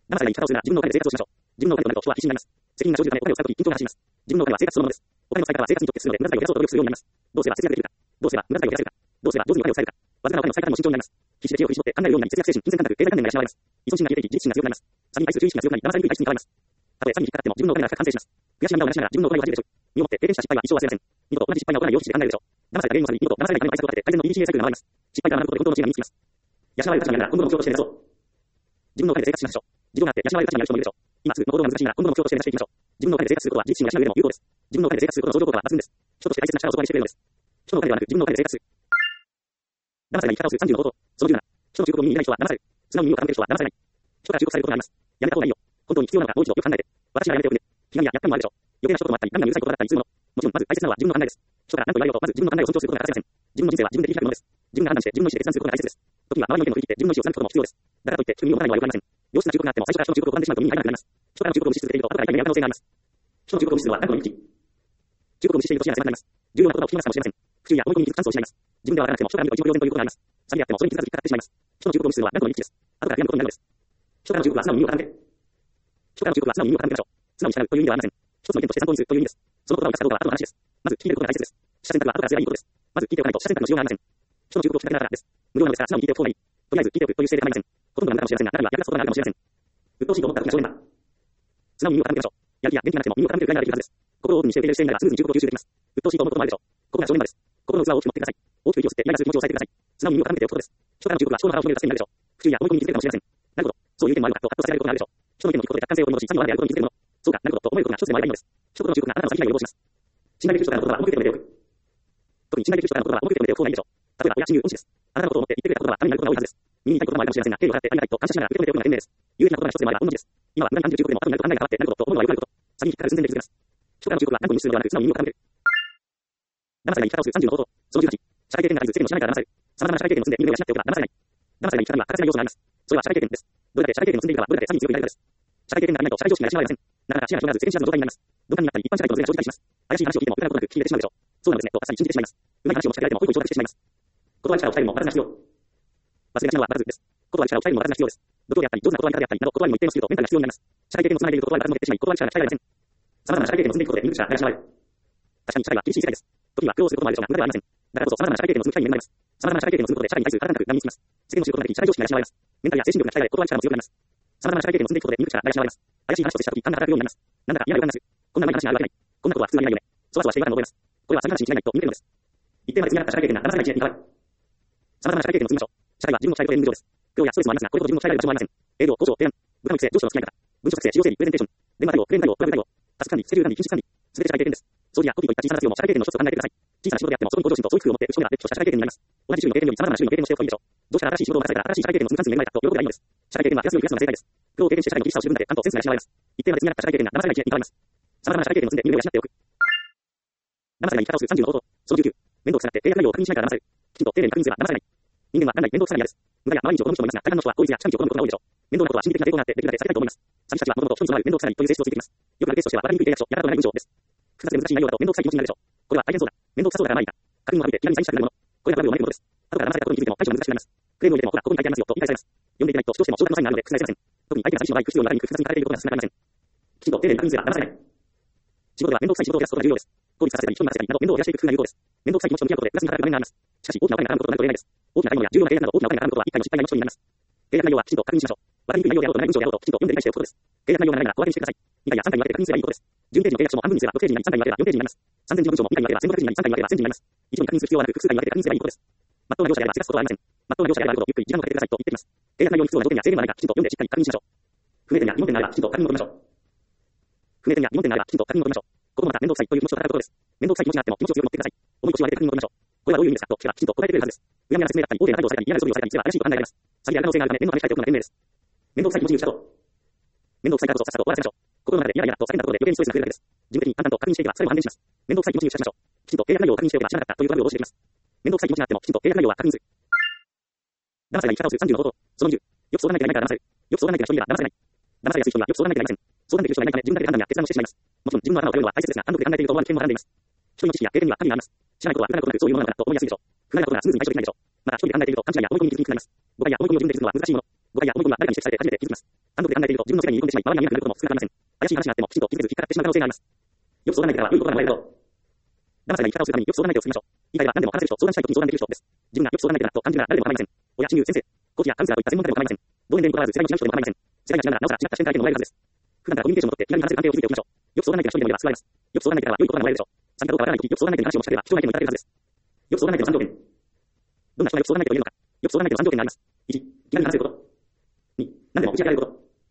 騙されない生き方をするなら自分のお金で生活をしましょう。自分のお金となると人は必死になります。責任が生じるためお金を使うとき緊張が走ります。自分のお金は生活そのものです。お金の使い方は生活にとって必要で無駄遣いを減らそうと努力するようになります。どうすれば節約できるか。どうすれば無駄遣いを減らせるか。どうすれば上手にお金を使えるか。わずかなお金の使い方も慎重になります。必死で知恵を振り絞って考えるようになり節約精神、金銭感覚、経済観念が養われます。依存心が消えていき、自立心が強くなります。詐欺に対する注意意識が強くなり、騙されにくい体質に変わります。たとえ詐欺に引っかかっても自分のお金が深く完成します。悔し涙を流しながら自分のお金を恥じるでしょう。身をもって経験した失敗は一生忘れません。二度と同じ失敗が起こらないよう必死で考えるでしょう。騙された原因の差に二度と騙されない金の対策を立てて改善の EDCA サイクルが回ります。失敗から学ぶことで本当の知恵が身につきます。養われる価値がながら今後の目標として目指そう。自分のお金で生活しましょう。自分があって養われる価値になる人もいるでしょう。今すぐの行動が難しいなら今後の目標として目指していきましょう。自分のお金で生活することは自立心を養う上でも有効です。自分のお金で生活することの相乗効果は抜群です。人として大切な力をそこにしてくれるのです。人のお金ではなく自分のお金で生活する。騙されない生き方をする30のこと。その17。人の忠告を耳に入れない人は騙される。素直に耳を傾ける人は騙されない。人から忠告されることがあります。やめた方がいいよ。本当に必要なのかもう一度よく考えて。私がやめておくね。被害や厄介もあるでしょう。余計な人ともあったり、何がうるさいことだったりするもの。もちろんまず大切なのは自分の考えです。人から何と言われようとまず自分の考えを尊重することが欠かせません。自分の人生は自分で切り開くものです。自分が判断して自分の意思で決断することが大切です。時には周りの意見を振り切って自分の意思を貫くことも必要です。だからといって自分の考えには及ばれません。良質な忠告があっても最初から人の忠告を拒んでしまうと耳に入らなくなります。人からの忠告を無視し続けると後から相手にやる可能性があります。人の忠告を無視するのは何度も言い切り。忠告を無視していると視野が狭くなります。重要なことを聞き逃すかもしれません。不注意や思い込みに気づくチャンスを失います。自分では分からなくても人から見ると一目瞭然ということがあります。詐欺であってもそれに気づかず引っかかってしまいます。人の忠告を無視するのは何度も言い切りです。後から悔やむことになるのです。人からの忠告は素直に耳を傾け。人からの忠告は素直に耳を傾けましょう。素直に従うという意味ではありません。一つの意見として参考にするという意味です。その言葉を生かすかどうかは後の話です。まず聞いていることが大切です。取捨選択は後からすればいいことです。まず聞いておかないと取捨選択のしようがありません。人の忠告を聞かせながらです。無料なのですから素直に聞いておく方がいい。とりあえず聞いておくという姿勢で構いません。ほとんどが無駄かもしれませんが、中には役立つことがあるかもしれません。鬱陶しいと思った時が正念だ。素直に耳を傾けましょう。やる気や元気がなくても耳を傾けるくらいならできるはずです。心をオープンにして受け入れる姿勢になればスムーズに忠告を吸収できます。鬱陶しいと思うこともあるでしょう。ここが正念場です。心の器を大きく持ってください。大きく息を吸ってやりがする気持ちを抑えてください。素直に耳を傾けておくことです。人からの忠告は人の腹を決める助けになるでしょう。不注意や思い込みに気づけるかもしれません。なるほど。そういう意見もあるかと葛藤させられることがあるでしょう。人の意見を聞くことで客観性を取り戻し、詐欺をあるであることに気づけるもの。そうか、なるほどと思えることが一つでもあればいいのです。一つの忠告があなたの詐欺被害を予防します。信頼できる人からの言葉は重く受け止めておく。特に信頼できる人からの言葉は重く受け止めておく方がいいでしょう。例えば、親親友恩師です。あなたのことを思って言ってくれた言葉はためになることが多いはずです。耳に痛いこともあるかもしれませんが、敬意を払ってありがたいと感謝しながら受け止めておくのが賢明です。有益な言葉が一つでもあれば同じです。今は無駄に感じる忠告でも後になると考えが変わってなることと思うのはよくあること。詐欺に引っかかる寸前で気づきます。人からの忠告は何度も無視するのではなく素直に耳を傾ける。騙されない生き方をする30のこと。その18。社会経験が足りず世間の支配から騙される。様々な社会経験を積んで身を養っておくが騙されない。騙されない生き方には欠かせない要素があります。それは社会経験です。どれだけ社会経験を積んでいるかはどれだけ詐欺に強くなれるかです。社会経験が足りないと社会常識が養われません。なかなか視野が広がらず世間知らずの状態になります。どこになったり一般社会とのズレが生じたりします。怪しい話を聞いても疑うことなく聞いてしまうでしょう。そうなんですねと朝に信じてしまいます。うまい話を持ちかけられてもホイホイ承諾してしまいます。言葉に力を伝えるのもまたが必要。忘れがちなのはまずです。言葉に力を伝えるのもまたが必要です。度胸であったり上手な言葉に方であったりなど言葉にも一定のスキルとメンタルが必要になります。社会経験をつないでいると言葉に数も減ってしまい言葉に力が鍛えられません。様々な社会経験を積んでいくことで見口が養われる。確かに社会は厳しい世界です。時には苦労することもあるでしょうが無駄ではありません。だからこそ様々な社会経験を積む機会に恵まれます。様々な社会経験を積むことで社会に対する体感覚が身につきます。世間を知ることができ社会常識が養われます。メンタルや精神力が鍛えられ言葉に力も強くなります。様々な社会経験を積んでいくことで見口が養われます。怪しい話を接した時勘が働くようになります。なんだか嫌な予感がする。こんなうまい話があるわけない。こんなことは普通は言えないよね。そわそわしているから覚えます。これは詐欺話に違いないと見抜けるのです。一定まで積み上がった社会経験が騙されない知恵に変わる。様々な社会経験を積みましょう。社会は自分の鍛えることで無常です。苦労やストレスもありますが、これほど自分の鍛えられる場所はありません。営業、交渉、提案、部下の育成、上司の付き合い方、文書作成、資料整理、プレゼンテーション、電話対応、クレーム対応、トラブル対応、タスク管理、スケジュール管理、品質管理、すべて社会経験です。掃除やコピーといった小さな作業も社会経験の一つと考えてください。小さな仕事であっても、そこに向上心と創意工夫を持って打ち込めば、別途した社会経験になります。同じ種類の経験より様々な種類の経験をしておくといいでしょう。上司から新しい仕事を任されたら新しい社会経験の積む数に恵まれたと喜べばいいのです。社会経験は増やすより増やすのが正解です。苦労を経験して社会の厳しさを知る中で、担当センスが養われます。一定まで積み上がった社会経験が騙されない知恵に変わります。様々な社会経験を積んで夢を養っておく。騙されない生き方をする30のこと。その19。面倒くさがって契約内容を確認しながら騙される。きちんと丁寧に確認すれば騙されない。人間は何々面倒くさがり屋です。無駄や周りに情報を好む人もいますが、大半の人は効率や近道を好むことが多いでしょう。面倒なことは心理的な抵抗があってできるだけ避けたいと思います。詐欺師たちはもともと人に備わる面倒くさがりという性質をついています。よくあるケースとしては分かりにくい契約書、やらとない文章です。複雑で難しい内容だと面倒くさい気持ちになるでしょう。これは大変そうだ。面倒くさそうだからまあいいか。確認を省いて気軽にサインしたくなるもの。これがトラブルを招くものです。後から騙されたことに気づいても対処が難しくなります。クレームを入れてもほらここに書いてありますよと言い返されます。読んでいけないと主としても承諾のサインがあるので覆せません。特に相手が詐欺師の場合、口を中に複雑に書かれていることが少なくありません。きちんと丁寧に確認すれば騙されない。仕事では面倒くさい仕事を減らすことが重要です。効率させたり人に任せたりなど面倒を減らしていく工夫が有効です。面倒くさい気持ちと向き合うことでプラスに働く場面があります。しかし大きなお金が絡むこととなると例外です。大きな買い物や重要な契約など大きなお金が絡むことは一回の失敗が命取りになります。契約内容はきちんと確認しましょう。わかりにくい内容であろうと長い文章であろうときちんと読んで理解しておくことです。契約内容が長いなら小分けにしてください。2回や3回に分けて確認すればいいことです。10ページの契約書も半分にすれば6ページになり3回に分ければ4ページになります。3000字の文章も2回に分ければ1500字になり3回に分ければ1000字になります。一度に確認する必要はなく複数回に分けて確認すればいいことです。まっとうな業者であれば付け足すことはありません。まっとうな業者であるほどゆっくり時間をかけてくださいと言ってきます。契約内容に必要な条件や制限はないかきちんと読んでしっかり確認しましょう。不明点や疑問点があればきちんと確認を取りましょう。不明点や疑問点があればきちんと確認を取りましょう。ここもまた面倒くさいという気持ちを戦うことです。面倒くさい気持ちがあっても気持ちを強く持ってください。重い腰を上げて確認を取りましょう。これはどういう意味ですかと聞けばきちんと答えてくれるはずです。うやむやな説明だったり、大手な態度をされたり、嫌な処理をされたりすれば怪しいと考えられます。詐欺や可能性があるため念のため控えておくのが賢明です。面倒くさい気持ちに打ちたと。面倒くさいからこそさっさと終わらせましょう。心の中でイライラと叫んだところで余計にストレスが増えるだけです。自分的に淡々と確認していけばそれも安定します。面倒くさい気持ちに打ち出しましょう。きちんと契約内容を確認しておけば知らなかったというトラブルを防止できます。面倒くさい気持ちがあってもきちんと契約内容は確認する。騙されない生き方をする30のこと。その20。よく相談相手がいないから騙される。よく相談相手が人にいれば騙されない。騙されやすい人にはよく相談相手がいません。相談できる人がいないため自分だけで判断や決断をしてしまいます。もちろん自分の頭を頼るのは大切ですが、単独で考えていると思わぬ危険もはらんでいます。人の知識や経験には神があります。知らないことは不可能なことなくそういうものなのかなと思いやすいでしょう。不可能なことならスムーズに対処できないでしょう。また一人で考えていると勘違いや思い込みに気づきにくくなります。誤解や思い込みを自分で気づくのは難しいもの。誤解や思い込みは誰かに指摘されて初めて気づきます。 単独で考えていると、自分の世界に入り込んでしまい、周りに見えなくなることも少なくありません。怪しい話があっても、きちんと気づけず引っかかってしまう可能性があります。よく相談内では、良いことがもらえると。騙されない生き方をするためによく相談内でを進めましょう。言い換えれば何でも話せる人、相談したい時に相談できる人です。自分がよく相談内だと感じるなら誰でも構いません。親、親友、先生、コーチやカウンセラーといった専門家でも構いません。同年齢に関わらず世代の違う人でも構いません。世代が違うならなおさら違った視点から意見をもらえるはずです。普段からコミュニケーションをとって気軽に話せる関係を築いておきましょう。よく相談内での一人でもいれば救われます。よく相談内からは良いことがもらえるでしょう。参加どうかわからない時、よく相談内での話を持ちかければ貴重な意見をいただけるはずです。よく相談内での3条件。どんな人がよく相談内と言えるのか。よく相談内での3条件があります。1、気軽に話せること。2、何でも打ち明けられること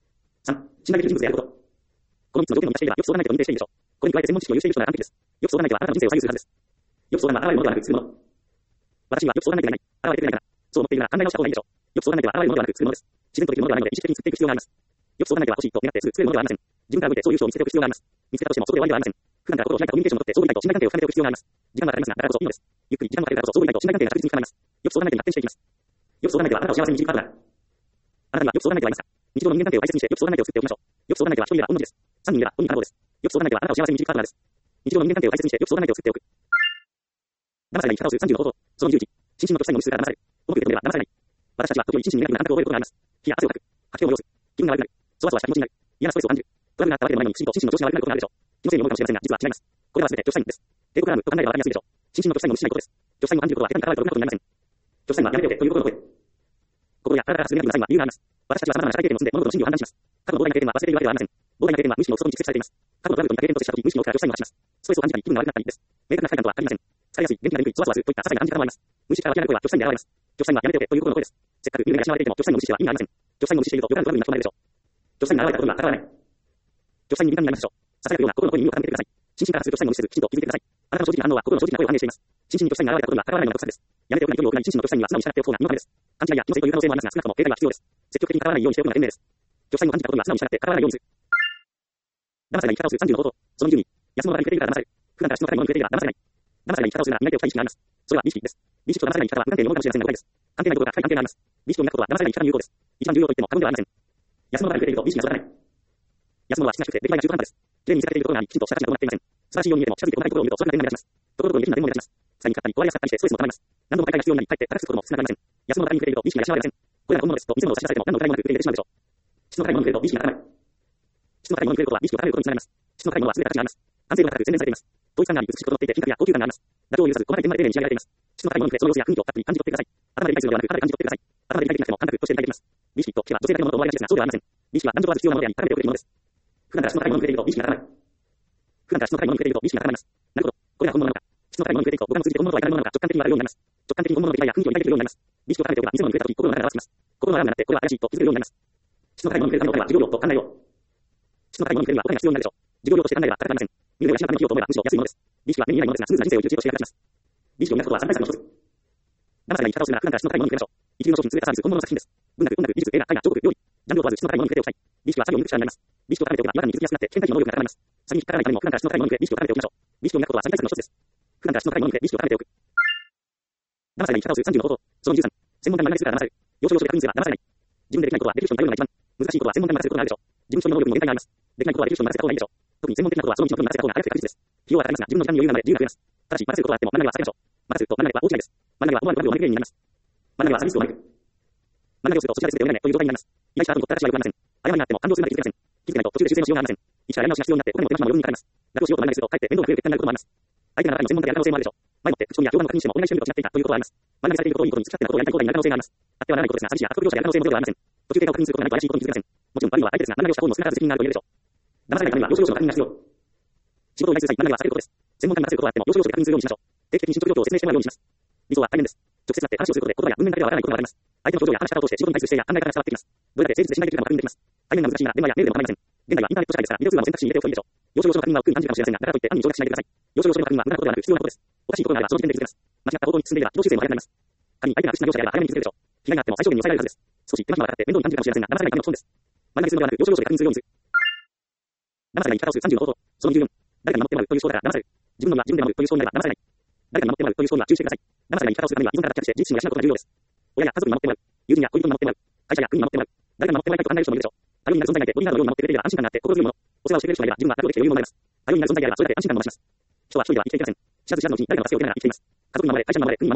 。3、信頼できる人物であること。この3つの条件を満たしていればよく相談内と認定していいでしょう。これに加えて専門知識を有している人なら完璧です。よく相談内ではあなたの人生を左右するはずです。よく相談は現れるものではなく作るもの。私にはよく相談内ではない、現れてくれないから、そう思っているなら考え直した方がいいでしょう。よく相談内では現れるものではなく作るものです。自然とできるものではないので意識的に作っていく必要があります。よく相談内では欲しいと願ってすぐ作れるものではありません。自分から動いてそういう人を見つけておく必要があります。見つけたとしてもそこで終わりではありません。普段から心を開いたコミュニケーションをとって相互理解と信頼関係を深めておく必要があります。時間はかかりますが、だからこそいいのです。ゆっくり時間のかかるからこそ相互理解と信頼関係が確実に深まります。よく相談内で発展していきます。よく相談内ではあなたを幸せに導くパートナー。あなたにはよく相談内ではいますか。日常の人間関係を大切にしてよく相談内を作っておきましょう。よく相談内では1人いれば御の字です。3人いれば本人可能です。よく相談内ではあなたを幸せに導くパートナーです。日常の人間関係を大切にしてよく相談内を作っておく。騙されない生き方をする30の方法。その11、心身の極細の無数から騙される。重く受け止めれば騙されない。私たちは時折心身にネガティブな感覚を覚えることがあります。火や汗をかく。吐き気を催す。気分が悪くなる。そわそわした気持ちになる。嫌なストレスを感じる。トラブルがあったわけでもないのに不思議と心身の調子が悪くなることがあるでしょう。気のせいに思うかもしれませんが、実は違います。これは全て極細です。帝国ラムと考えればわかりやすいでしょう。心身の極細の無視しないことです。極細の感じることは下手に関わるとろくなことになりません。極細はやめておけという心の声。心や体から進めなくなる際には理由があります。私たちは様々な社会経験を積んで物事の真理を判断します。過去の膨大な経験は忘れているわけではありません。膨大な経験は無意識の奥底に蓄積されています。過去のトラブルと似た経験と接した時、無意識の奥から極細に発します。ストレスを感じたり、気分が悪くなったりです。明確な快感とは限りません。疲れやすい、元気が出にくい、そわそわするといった些細な感じ方もあります。無意識から湧き上がる声は極細に現れます。極細はやめておけという心の声です。せっかく身分が養われていても極細の無視しては意味がありません。極細の無視していると予断トラブルに巻き込まれるでしょう。極細に現れたことには関わらない。極細に敏感になりますでしょう。ささやくような心の声に耳を傾けてください。心身からする極細の無視せず、きちんと気づいてください。あなたの正直な反応は心の正直な声を反映しています。心身に極細に現れたことには関わらないのが極さです。やめておくな距離を置くなり、心身の極細には素直に従っておく方が身のためです。勘違いや気のせいという可能性もありますが、少なくとも警戒は必要です。積極的に関わらないようにしておくのが賢明です。極細の感じたことには素直に従って関わらないようにする。騙されない生き方をする30の方法。その12、安物が触れているから騙される。普段から質の高いものに触れていれば騙されない。騙されない生き方をするなら磨いておきたい意識があります。それは美意識です。美意識と騙されない生き方は無関係に思うかもしれませんが誤解です。関係ないことが深い関係があります。美意識を磨くことは騙されない生き方の有効です。一番重要と言っても過言ではありません。安物が触れていると美意識が育たない。安物は質が低くて出来栄えが中途半端です。綺麗に見せかけているところがあり、きちんと下地が行っていません。素晴らしいように見えても近づいてこないところを見るとそれが点が目立ちます。ところどころに下品な点も目立ちます。下にかかったり壊れやすかったりしてストレスも溜まります。何度も大会が必要になり、かえって高くつくことも少なくなりません。安物が高いに触れていると美意識が養われません。これらの本物ですと見せ物を差し出されても何度も高いものが触れてしまうでしょう。質の高いものに触れると美意識が高まる。質の高いものに触れることは美意識を高めることにつながります。質の高いものは優れた価値があります。完成度が高く洗練されています。統一感があり美しく整っていて品格や高級感があります。妥協を許さず細かい点まで丁寧に仕上げられています。質の高いものに触れその様子や雰囲気をたっぷり感じ取ってください。頭で理解するのではなく肌で感じ取ってください。頭で理解できなくても感覚として理解できます。美意識と知は女性だけのものと思われがちですがそうではありません。美意識は男女問わず必要なものであり高めておくべきものです。普段から質の高いものに触れていると美意識が高まる。普段から質の高いものに触れていると美意識が高まります。なるほど。これが本物なのか。質の高いものに触れていくと五感を通じて本物とは言われるものなのか直感的にわかるようになります。直感的に本物の出来栄えや雰囲気を理解できるようになります。美意識を高めておけば偽物に触れた時心の中が表します。心の中がなってこれは怪しいと気づけるようになります。質の高いものに触れるための答えは授業料と考えよう。質の高いものに触れるには答えが必要になるでしょう。授業料として考えれば高くなりません。見る目がしなくなる費用と思えばむしろ安いものです。美意識は目に見えないものですがスムーズな人生を生きる知恵として役立ちます。美意識を磨くことは3対3の一つ。騙されない生き方をするなら普段から質の高いものに触れましょう。一流の商品、優れたサービス、本物の作品です。文学、音楽、美術、映画、絵画、彫刻、料理、ジャンルを問わず質の高いものに触れておきたい。美意識は作業に向く力になります。美意識を高めておけば違和感に気づきやすくなって検体の能力が高まります。先に引っかからないためにも普段から質の高いものに触れ美意識を高めておきましょう。美意識を磨くことは3対3の一つです。普段から質の高いものに触れ美意識を高めておく。騙されない生き方をする30の方法。その13、専門家に任せるから騙される。要所要所で確認すれば騙されない。自分でできないことはできる人に頼るのが一番。難しいことは専門家に任せることがあるでしょう。自分所の能力にも限界があります。できないことはできる人に任せた方がいいでしょう。特に専門的なことはその道のプロに任せた方が早くて確実です。費用はかかりますが自分の時間に余裕が生まれ自由が増えます。ただし任せることはあっても学びは避けましょう。任せると学びは大違いです。学びは思わぬトラブルを招く原因になります。学びはサービスを招く。学びをするとそちらで全てをやめないという状態になります。依頼した後に取ったらしはよくありません。誤りがあっても感動するまで気づけません。気づけないと途中で修正のしようがありません。一からやり直しが必要になって他にも手間暇も余裕にかかります。楽をしようと学びするとかえって面倒が増える結果になることもあります。相手があなたにも専門家である可能性もあるでしょう。前もって口コミや評判の確認してもお願いしてみると違っていたということはあります。学びされていることをいいことに培ってなことをやりたいことになる可能性があります。あってはならないことですが、詐欺師や悪徳業者である可能性もゼロではありません。途中経過を確認することがないと怪しいことに気づけません。もちろん悪いのは相手ですが、学びをした方の少なからず責任があると言えるでしょう。騙されないためには要所要所の確認が必要。仕事を依頼する際、学びはされることです。専門家に任せることはあっても要所要所で確認するようにしましょう。定期的に進捗状況を説明してもらうようにします。理想は大変です。直接会って話をすることで言葉や文面だけではわからないことがあります。相手の表情や話し方を通して仕事に対する姿勢や考え方が伝わってきます。どれだけ誠実で信頼できるかも確認できます。対面が難しいなら電話やメールでも構いません。現代はインターネット社会ですから、ビデオ通話の選択肢に入れておくといいでしょう。要所要所の確認は億劫に感じるかもしれませんが、だからといって単に省略しないでください。要所要所の確認は無駄なことではなく必要なことです。おかしいところがあればその時点で気づけます。間違った方向に進んでいれば軌道修正も早くなります。仮に相手が悪質な業者であれば早めに気づけるでしょう。被害があっても最小限に抑えられるはずです。少し手間暇がかかって面倒に感じるかもしれませんが、騙されないための基本です。真ん中にするのではなく要所要所で確認するようにする。騙されない生き方をする30の方法。その14、誰かに守ってもらうという思考だから騙される。自分の身は自分で守るという思考になれば騙されない。誰かに守ってもらうという思考には注意してください。騙されない生き方をするためには依存から脱却して自身を養うことが重要です。親や家族に守ってもらう。友人や恋人に守ってもらう。会社や国に守ってもらう。誰かに守ってもらいたいと考える人もいるでしょう。頼りになる存在がいて、ボディーガードのように守ってくれていれば安心感があって心強いもの。お世話をしてくれる人がいれば自分は楽をできて余裕も生まれます。頼りになる存在であればそれだけ安心感も増します。人は一人では生きていけません。死なず知らずのうちに誰かの助けを受けながら生きています。家族に守られ、会社に守られ、国に守られています。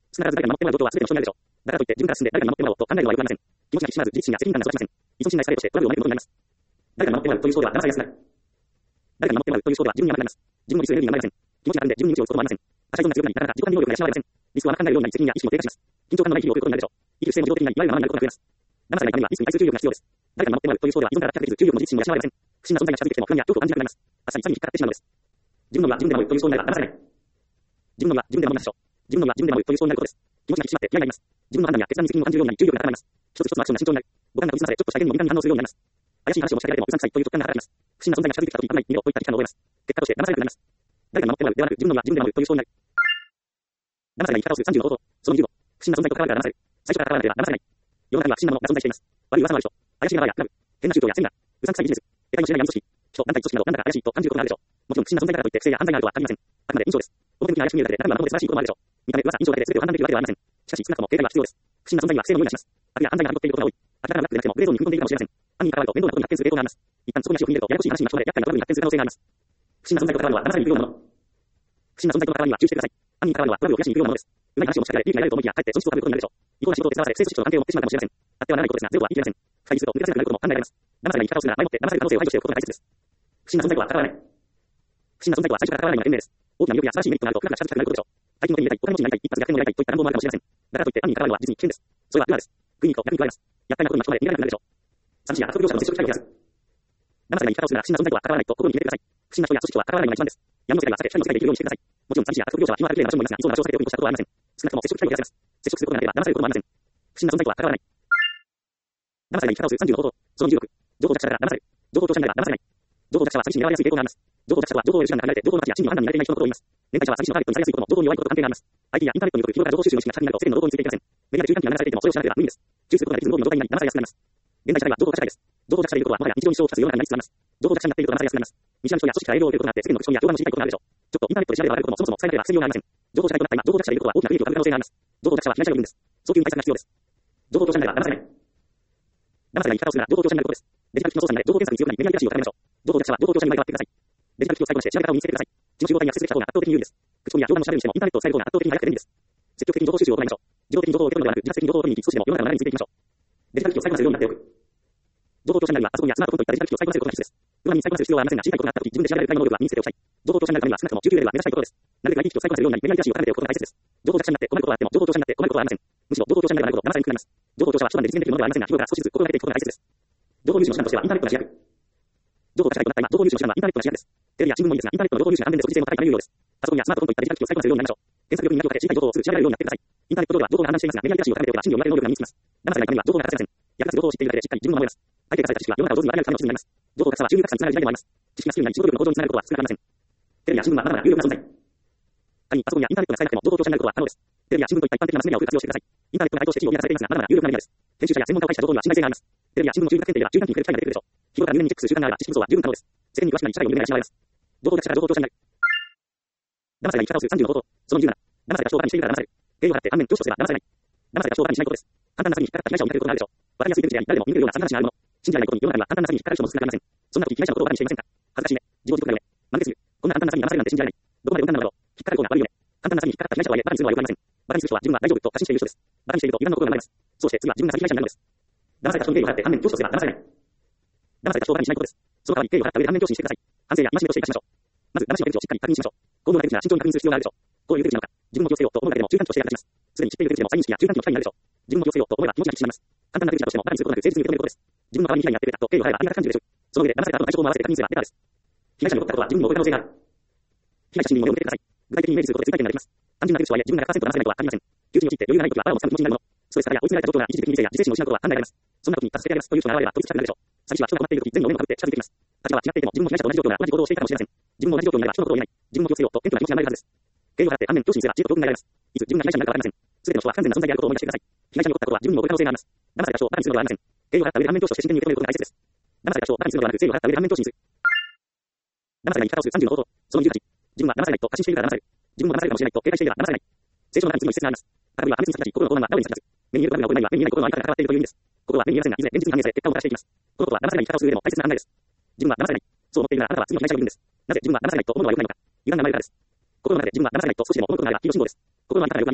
少なからず誰かが守ってもらう状況は全ての人になるでしょう。だからといって自分から進んで誰かが守ってもらおうと考えるのは良くありません。気持ちが引き締まらず自身が責任感が育ちません。依存信頼されとしてトラブルを招くことになります。誰かが守ってもらうという思考では騙されやすくなる。誰かが守ってもらうという思考では自分に甘くなります。自分の理性エネルギーが生まれません。気持ちがあるんで自分に認知を置くこともありません。他者依存が強くなり、なかなか自己管理能力が養われません。リスクは考えるようになり責任や意識も低下します。緊張感のない日々を送ることになるでしょう。生きる姿勢も自動的になり、いわゆるマナーになることが増えます。騙されないためにはリスクに対する注意力が必要です。誰かが守ってもらうという思考では依存から脱却できず、注意力も自身も養われません。不審な存在が近づいてきても不安や恐怖を感じなくなります。あっさり詐欺に引っかかってしまうのです。自分の身は自分で守るという思考になれば騙されない。自分の身は自分で守りましょう。自分の身は自分で守るという思考になることです。気持ちが引き締まって嫌になります。自分の判断や決断に責任を感じるようになり、注意力が高まります。一つ一つのアクションが慎重になる。五感が研ぎ澄まされ、ちょっとした変化にも敏感に反応するようになります。怪しい話を持ちかけられてもうさんくさいという直感が働きます。不審な存在が近づいてきたとき危ない、見ろといった危機感を覚えます。結果として騙されるようになります。誰かが守ってもらうではなく、自分の身は自分で守るという思考になる。騙されない生き方をする30の方法。その20号。不審な存在と関わるから騙される。最初から関わらなければ騙されない。世の中には不審なものが存在しています。悪い噂のある人、怪しい名前やクラブ、変な宗教やセミナー、うさんくさいビジネス、得体の知れない闇組織、人、団体、組織などなんだか怪しいと感じることがあるでしょう。もちろん不審な存在だからといって不正や犯罪があるとは限りません。あくまで印象です。表向きに怪しく見えるだけで中身はまともで素晴らしいこともあるでしょう。見た目、噂、印象だけで全てを判断できるわけではありません。しかし少なくとも警戒は必要です。不審な存在には不正の匂いがします。悪や犯罪がはびこっていることが多い。明らかなブラックでなくてもグレーゾーンに踏み込んでいるかもしれません。犯人に関わると面倒なことに発展する傾向があります。一旦そこに足を踏み入れるとややこしい話に巻き込まれ、厄介なトラブルに発展する可能性があります。不審な存在と関わるのは騙されに行くようなもの。不審な存在との関わりには注意してください。犯人に関わるのはトラブルを増やしに行くようなものです。うまい話を持ちかけられ、利益が得られると思いきや、かえって損失をかぶることになるでしょう。違法な仕事を手伝わされ、性組織との関係を持ってしまうかもしれません。あってはならないことですが、ゼロとは言い切れません。深入りすると抜け出せなくなることも考えられます。騙されない生き方をするなら前もって騙される可能性を排除しておくことが大切です。不審な存在とは関わらない。不審な存在とは最初から関わらないのが賢明です。大きな魅力や素晴らしいメリットがあると、クラクラ近づきたくなることでしょう。大金を手に入れたい、お金持ちになりたい、一発逆転を狙いたいといった願望もあるかもしれません。だからといって犯人に関わるのは実に危険です。それは裏です。食いに行くと逆に加えます。厄介なことに巻き込まれ、逃げられなくなるでしょう。詐欺師や悪徳業者の接触機会を減らす。騙されない生き方をするなら不審な存在とは関わらないと心に決めてください。不審な人や組織とは関わらないのが一番です。闇の世界は避け、社会の世界で生きるようにしてください。もちろん詐欺師や悪徳業者は気のある綺麗な場所もいますが、依存な場所を避けておくに越したことはありません。少なくとも接触機会を減らせます。接触することがなければ騙されることもありません。不審な存在とは関わらない。騙されない生き方をする30の方法。その16。情報弱者だから騙される。情報強者なら騙されない。情報弱者は詐欺師に狙われやすい傾向があります。情報弱者とは情報を得る手段が限られて、情報の価値や真偽の判断に慣れていない人のことを言います。年配者は詐欺師のターゲットにされやすいことも、情報に弱いことと関係があります。IT やインターネットによる日頃から情報収集の意識が高くなると、世間の動向についていけません。メディアで注意喚起が流されていても、それを知らなければ無意味です。注意することができず、無防備の状態になり、騙されやすくなります。現代社会は情報化社会です。情報弱者でいることは、もはや日常に支障をきたす世の中になりつつあります。情報弱者になっていると騙されやすくなります。見知らぬ人や組織から営業を受けることがあって、世間の口コミや評判の知りたいことがあるでしょう。ちょっとインターネットで調べればあることもそもそも伝えなければ防ぎようがありません。情報社会となった今、情報弱者でいることは大きな不利益を株る可能性があります。情報弱者は被害者の部分です。早急に対策が必要です。情報強者になれば騙されない。騙されない生き方をするなら情報強者になることです。デジタル機器の操作に慣れ、情報検索に強くなり、メディアリテラシーを高めましょう。情報弱者は情報強者に前変わってください。デジタル機器を使いこなして調べ方を身につけてください。地の仕事にアクセスできた方が圧倒的に有利です。口コミや評判の調べにしても、インターネットを使える方が圧倒的に早くて便利です。積極的に情報収集を行いましょう。自動的に情報を受け取るのではなく、自発的に情報を取りに行き、少しでも世の中の流れについていきましょう。デジタル機器を使いこなせるようになっておく。情報強者になるには、パソコンやスマートフォンといったデジタル機器を使いこなせることが必須です。うまみに使いこなせる必要はありませんが、知りたいことがあったとき、自分で調べられるくらいの能力は身につけておきたい。情報強者になるためには、少なくとも中級レベルは目指したいことです。なるべく IT 機器を使いこなせるようになり、メディアリテラシーを高めておくことが大切です。情報弱者になって困ることはあっても、情報強者になって困ることはありません。むしろ、情報強者になればなるほど騙されにくくなります。情報強者は一晩で実現できるものではありませんが、日頃から少しずつ心がけていくことが大切です。情報入手の手段としては、インターネットが主役。情報が社会となった今、情報入手の手段はインターネットが主役です。テレビや新聞もいいですが、インターネットの情報入手が安全で即時性も高いため有料です。パソコンやスマートフォンといったデジタル機器を使いこなせるようになりましょう。検索力に磨きをかけ、知りたい情報をすぐ調べられるようになってください。インターネット上では情報が氾濫していますが、メディアリテラシーを高めておけば真偽を見分ける能力が身につきます。騙されないためには情報が偏せません。役立つ情報を知っているだけでしっかり自分を守れます。背景がされた知識は世の中を上手に分けられるための地図になります。情報格差は収入格差につながる時代でもあります。知識がスキルになり、仕事力の向上につながることは少なくありません。テレビや新聞はまだまだ有力な存在。仮にパソコンやインターネットが使えなくても情報強者になることは可能です。テレビや新聞といった一般的なマスメディアを活用してください。インターネットが台頭して地位を磨かされていますが、まだまだ有力なメディアです。編集者や専門家を介した情報には信頼性があります。テレビや新聞の中立検定では中間期に触れる機会が出てくるでしょう。日頃から入念にチェックする習慣があれば知識不足は十分可能です。世間に詳しくなり、社会を見抜けないしまいます。情報弱者が情報強者になる。騙されない生き方をする30の方法。その17。騙された人をバカにしているから騙される。敬意を払って反面上司とすれば騙されない。騙された人をバカにしないことです。簡単な詐欺に引っかかった被害者を見かけることがあるでしょう。わかりやすい手口であり、誰でも見抜けるような詐欺話があるもの。信じられないことに世の中には簡単な詐欺に引っかかる人も少なくありません。そんな時被害者のことをバカにしていませんか。恥ずかしいね。自業自得だよね。まるでする。こんな簡単な詐欺に騙されるなんて信じられない。どこまで簡単なのだろう。引っかかる方が悪いよね。簡単な詐欺に引っかかった被害者とはいえバカにするのは良くありません。バカにする人は自分は大丈夫と過信している人です。バカにしているといろんなことが生まれます。そうして次は自分が詐欺被害者になるのです。騙された人に敬意を払って反面上司とすれば騙されない。騙された人をバカにしないことです。その代わり敬意を払った上で反面上司にしてください。反省や戒めとして生かしましょう。まず騙しの手口をしっかり確認しましょう。行動の手口なら慎重に確認する必要があるでしょう。どういう手口なのか、自分も気をつけようと思うだけでも中間値として役立ちます。すでに知っている手口でも再認識や中間値の機会になるでしょう。自分も気をつけようと思えば気持ちが引き締まります。簡単な手口だとしてもバカにすることなく誠実に受け止めることです。自分の代わりに被害に遭ってくれたと敬意を払えばありがたく感じるでしょう。その上で騙された後の対処法を回せて確認すればベターです。被害者に起こったことは自分にも起こる可能性がある。被害者心理にも目を向けてください。具体的にイメージすることで追加点ができます。単純な手口とはいえ自分が 100% 騙されないとは限りません。窮地に陥って余裕がない時はバラを掴む気持ちになるもの。ストレスからや追い詰められた状況が一時的に理性や自制心を失うことは考えられます。そんな時に助けてあげますという人が現れれば取り付きたくなるでしょう。詐欺師は人が困っている時全員の面をかぶって近づいてきます。立場は違っていても自分も被害者と同じ状況が同じ行動をしていたかもしれません。自分も同じ状況になれば人のことを言えない。自分も気をつけようと謙虚な気持ちが生まれるはずです。敬意を払って反面上司にすれば知恵と教訓が得られます。いつ自分が被害者になるかはありません。すべての人は不完全な存在であることを思い出してください。被害者に起こったことは自分にも起こる可能性があります。騙された人をバカにするのではありません。敬意を払った上で反面上司として真剣に受け止めることが大切です。騙された人をバカにするのではなく、敬意を払った上で反面上司にする。騙されない生き方をする30の方法。その18。自分は騙されないと過信しているから騙される。自分も騙されるかもしれないと警戒していれば騙されない。成長の中に次の一節があります。高みは破滅に先立ち、心の高慢はなおに先立つ。目に見えるトラブルが起こる前には目に見えない心の相手が関わっているという意味です。心は目に見えませんが、いずれ現実に反映され結果をもたらしていきます。このことは騙されない生き方をする上でも大切な考えです。自分は騙されない。そう思っているならあなたは次の被害者の部分です。なぜ自分は騙されないと思うのは良くないのか。歪んだ前からです。心の中で自分は騙されないと少しでも思うことがあれば、黄色信号です。心の相手から良くありません。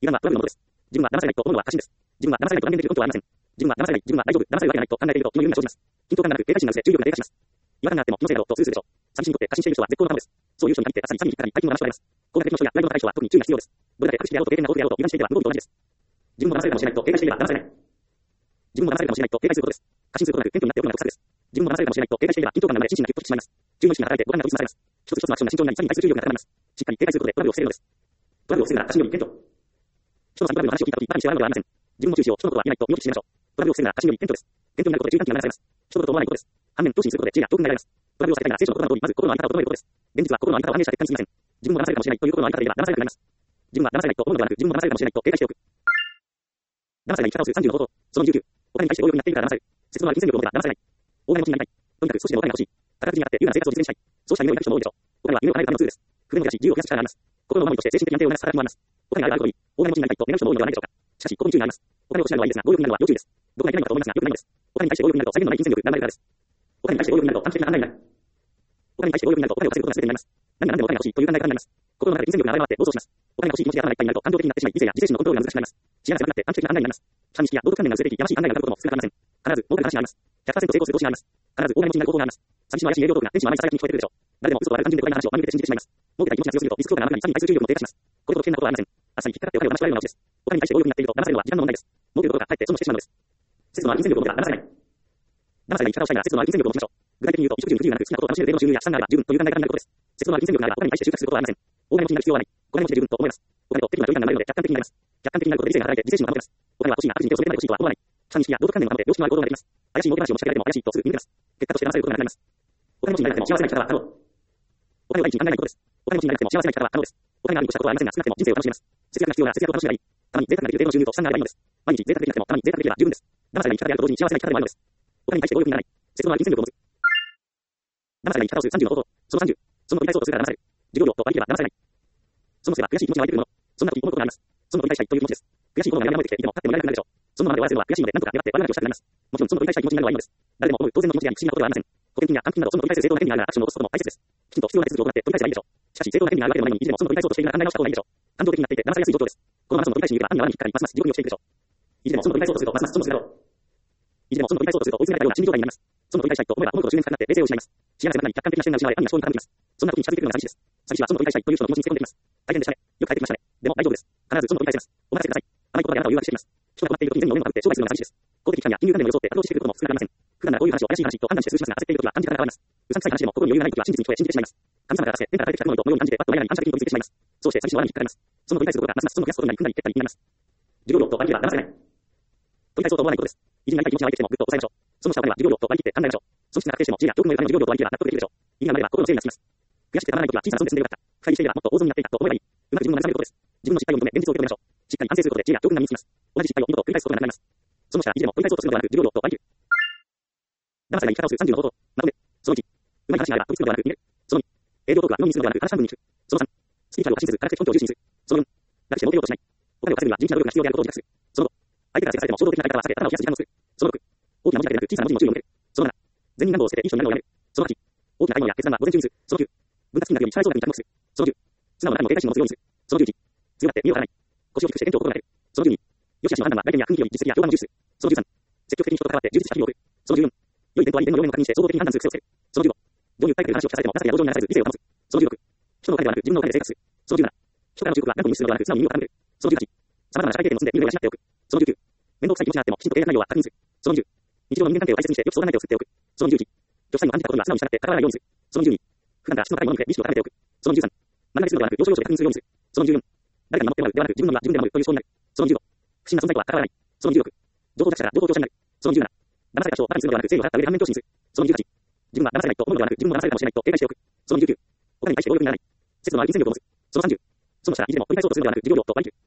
油断はトラブルのもとです。自分は騙されないと思うのは過信です。自分は騙されないと断言できる根拠はありません。自分は騙されない、自分は大丈夫、騙されるわけがないと考えていると気の緩みが生じます。緊張感がなく警戒心が薄れ、重力が低下します。違和感があっても気のせいだろうと通ずるでしょう。寂しにとって過信している人は絶好のものです。そういう人に限ってあっさり3人引っかかり、大金の話をられます。高額的な人やライブの対象は特に注意が必要です。どれだけ隠しであろうと経験が豊富であろうと油断していては無防備と同じです。自分も騙されるかもしれないと警戒していれば騙されない。自分も騙されるかもしれないと警戒することです。過信することなく謙虚になっておくのが得策です。自分も騙されるかもしれないと警戒していれば緊張感が生まれ心身がギュッとしてしまいます。重要意識が働いて五感が研ぎ澄まされます。一つ一つのアクションが慎重になり、さに対する重力が高まります。しっかり警戒することでトラブルを防げるのです。トラブルを防ぐなら過信より謙虚。人の先トラブルの話を聞いたとき、バカにして笑うのではありません。自分の注意しよう、人のことは言えないと身を引き締めましょう。トラブルを防ぐなら過信より謙虚です。謙虚になることで注意喚起が流されます。人のことを思わないことです。反面、投資にすることで知恵や教訓が得られます。トラブルを避けたいなら聖書の言葉の通り、まず心の在り方を整えることです。現実は心の在り方を反映した結果に過ぎません。自分も騙されるかもしれないという心の在り方でいれば騙されなくなります。自分は騙されないと思うのではなく、自分も騙されるかもしれないと警戒しておく。騙されない生き方をする30の方法。その19。お金に対して強力になっているから騙される。節のある金銭力を持てば騙されない。大金持ちになりたい。とにかく少しでもお金が欲しい。宝くじになって優雅な生活を実現したい。そうした夢を抱く人も多いでしょう。お金は夢を叶えるためのツールです。不便を増やし、自由を増やす力があります。心の守りとして精神的安定を促す働きもあります。お金があることに、大金持ちになりたいと願う人も多いのではないでしょうか。しかし、ここに注意があります。お金を失うのはいいですが、強力になるのは要注意です。どこがいけないのかと思いますが、良くないのです。お金に対して強力になると際限のない金銭力が生まれるからです。お金に対して強力になると短期的な判断になる。お金に対して強力になるとお金を稼ぐことが全てになります。何が何でもお金が欲しいという考え方になります。心の中で金銭力が現れて暴走します。お金が欲しい気持ちが頭がいっぱいになると感情的になってしまい、理性や自制心のコントロールが難しくなります。視野が狭くなって短期的な判断になります。社意識や道徳観念が薄れていき、やましい考えが浮かぶことも少なくありません。必ず儲かる話があります。100% 成功する投資があります。必ず大金持ちになる方法があります。寂しの怪しい営業トークが天使の甘いささやきに聞こえてくるでしょう。誰でも嘘と悪単純で誤解な話を真に受けて信じてしまいます。儲けたい気持ちが強すぎるとリスク効果があるのにさに対する注意力も低下します。これほど危険なことはありません。あっさり引っかかってお金を騙し取られるのはうちです。お金に対して強力になっていると騙されるのは時間の問題です。儲けることがかえって損をしてしまうのです。節のある金銭力を持てば騙されない。騙されない生き方をしたいなら節のある金銭力を持ちましょう。具体的に言うと、衣食住に不自由がなく好きなことを楽しめる程度の収入や資産があれば十分という考え方になることです。節のある金銭力があればお金に対して執着することはありません。大金持ちになる必要はない。お金持ちで十分と思います。お金と適度な距離感が生まれるので客観的になります。客観的になることで理性が働いて自制心を保てます。お金は欲しいが悪事に手を染めてない欲しいとは思わない。社意識や道徳観念を保て良識のある行動ができます。怪しい儲け話を仕掛けられても怪しいとすぐ見抜けます。結果として騙されることがなくなります。お金持ちになりたくても幸せな生き方は可能。お金を第一に考えないことです。お金持ちになりたくても幸せな生き方は可能です。お金があるに越したことはありませんが、少なくても人生を楽しめます。節約が必要なら節約を楽しめばいい。たまに贅沢ができる程度の収入と資産があればいいのです。毎日贅沢できなくてもたまに贅沢できれば十分です。騙されない生き方であると同時に幸せな生き方でもあるのです。お金に対して強力にならない。節のある金銭力を持つ。騙されない生き方をする30の方法。その30。その取り返そうとするから騙される。授業料と割り切れば騙されない。そのせいは悔しい気持ちが湧いてくるもの。そんな時思うことがあります。その取り返したいという気持ちです。悔しいことがやめてきていても勝ってもいられなくなるでしょう。そのままで終わらせるのは悔しいので何とか粘って悪ガキをしたくなります。もちろんその取り返したい気持ちになるのはいいのです。誰でも思う当然の気持ちであり不思議なことではありません。保険金や換金などその取り返す正当な権利があるならアクションを起こすことも大切です。きちんと必要な手続きを行って取り返せばいいでしょう。しかし正当な権利があるわけでもないのに意地でもその取り返そうとしているなら考え直した方がいいでしょう。感情的になっていて騙されやすい状況です。このままその取り返しに行けば暗に泡に引っかかりますます地獄に落ちていくでしょう。意地でもその取り返そうとするとますます損をするだろう。意地でもその取り返そうとすると追い詰められたような心理状態になります。その取り返したいと思えば思うほど執念深くなって冷静を失います。視野が狭くなり客観的な視点が失われ暗には思考に傾きます。そんな時に近づいてくるのが寂しいです。寂しいはその取り返したいという人の気持ちにつけ込んできます。大変でしたね。よく帰ってきましたね。でも大丈夫です。必ずその取り返せます。お任せください。甘いことがあなたを誘惑しています。人が困っている時に全部の面をかぶって商売するのが寂しいです。公的機関や金融関連を装って活動してくることも少なくありません。普段ならこういう話を怪しい話と判断して数字ますが焦っている時は感じ方が変わります。うさんくさい話でも心に余裕がない時は真実に聞こえ信じてしまいます。神様が出せ天から帰ってきたものとこのように感じてパッと前に反射的に飛びついてしまいます。そうして寂しいの罠に引っかかります。その取り返すことがますます損を増やすことになり組んだり結果になります。授業料と割り切れば騙されない。取り返そうと思わないことです。意地になりたい気持ちが湧いてきてもぐっと抑えましょう。損をしたお金は授業料と割り切って考えましょう。損失が確定しても知恵や教訓の得るための授業料と割り切れば納得できるでしょう。意味があれば心の整理がつきます。悔しくてたまらない時は小さな損で済んでよかった。深いしていればもっと大損になっていたと思えばいい。うまく自分を慰めることです。自分の失敗を認め現実を受け止めましょう。しっかり反省することで知恵や教訓が身につきます。同じ失敗を二度と繰り返すことがなくなります。その下意地でも取り返そうとするのではなく授業料と割り切る。騙されない生き方をする30の方法。まとめ。その1。うまい話があれば飛びつくのではなく見る。その2。営業トークは鵜呑みにするのではなく話半分に聞く。その3。スピーチャーを過信せず科学的根拠を重視にする。その4。楽して儲けようとしない。お金を稼ぐには地道な努力が必要であることを自覚する。その5。相手からせかされても衝動的な買い方は避け頭を冷やす時間を作る。その6。大きな文字だけでなく小さな文字にも注意を向ける。その7。善人願望を捨てていい人になるのをやめる。その8。大きな買い物や決断は午前中にする。その9。分割金額より支払い総額に着目する。その10。素直な彼も警戒心を持つようにする。その11。強がって身を張らない。腰を低くして店長を心がける。その12。良し悪しの判断は外見や雰囲気より実績や評判を重視する。その13。積極的に人と関わって充実した日々を送る。その14。良い点と悪い点の両面を確認して総合的に判断する癖をつける。その15。情に訴えている話を聞かされても情けや同情にならされず理性を保つ。その16。人のお金ではなく自分のお金で生活する。その17。人からの忠告は何個に無視するのではなく素直に耳を傾ける。その18。様々な社会経験を結んで身を養っておく。その19。面倒くさい気持ちがあってもきちんと契約内容は確認する。その20。日常の人間関係を大切にしてよく相談相手を作っておく。その21。女子の感じたことには素直に従って関わらないようにする。その22。普段から質の高いものに触れ意識を高めておく。その23。真似するのではなく要所要所で確認するようにする。その24。誰かに守ってもらうではなく自分の身は自分で守るという思考になる。その25。不審な存在とは関わらない。その26。情報弱者が情報強者になる。その27。騙された人をバカにするのではなく誠意を払った上で反面教師にする。その28。自分は騙されないと思うのではなく自分も騙されるかもしれないと警戒しておく。その29。お金に対して暴力にならない。節のある金銭力を持つ。その30。その下意地でも取り返そうとするのではなく授業料と割り切る。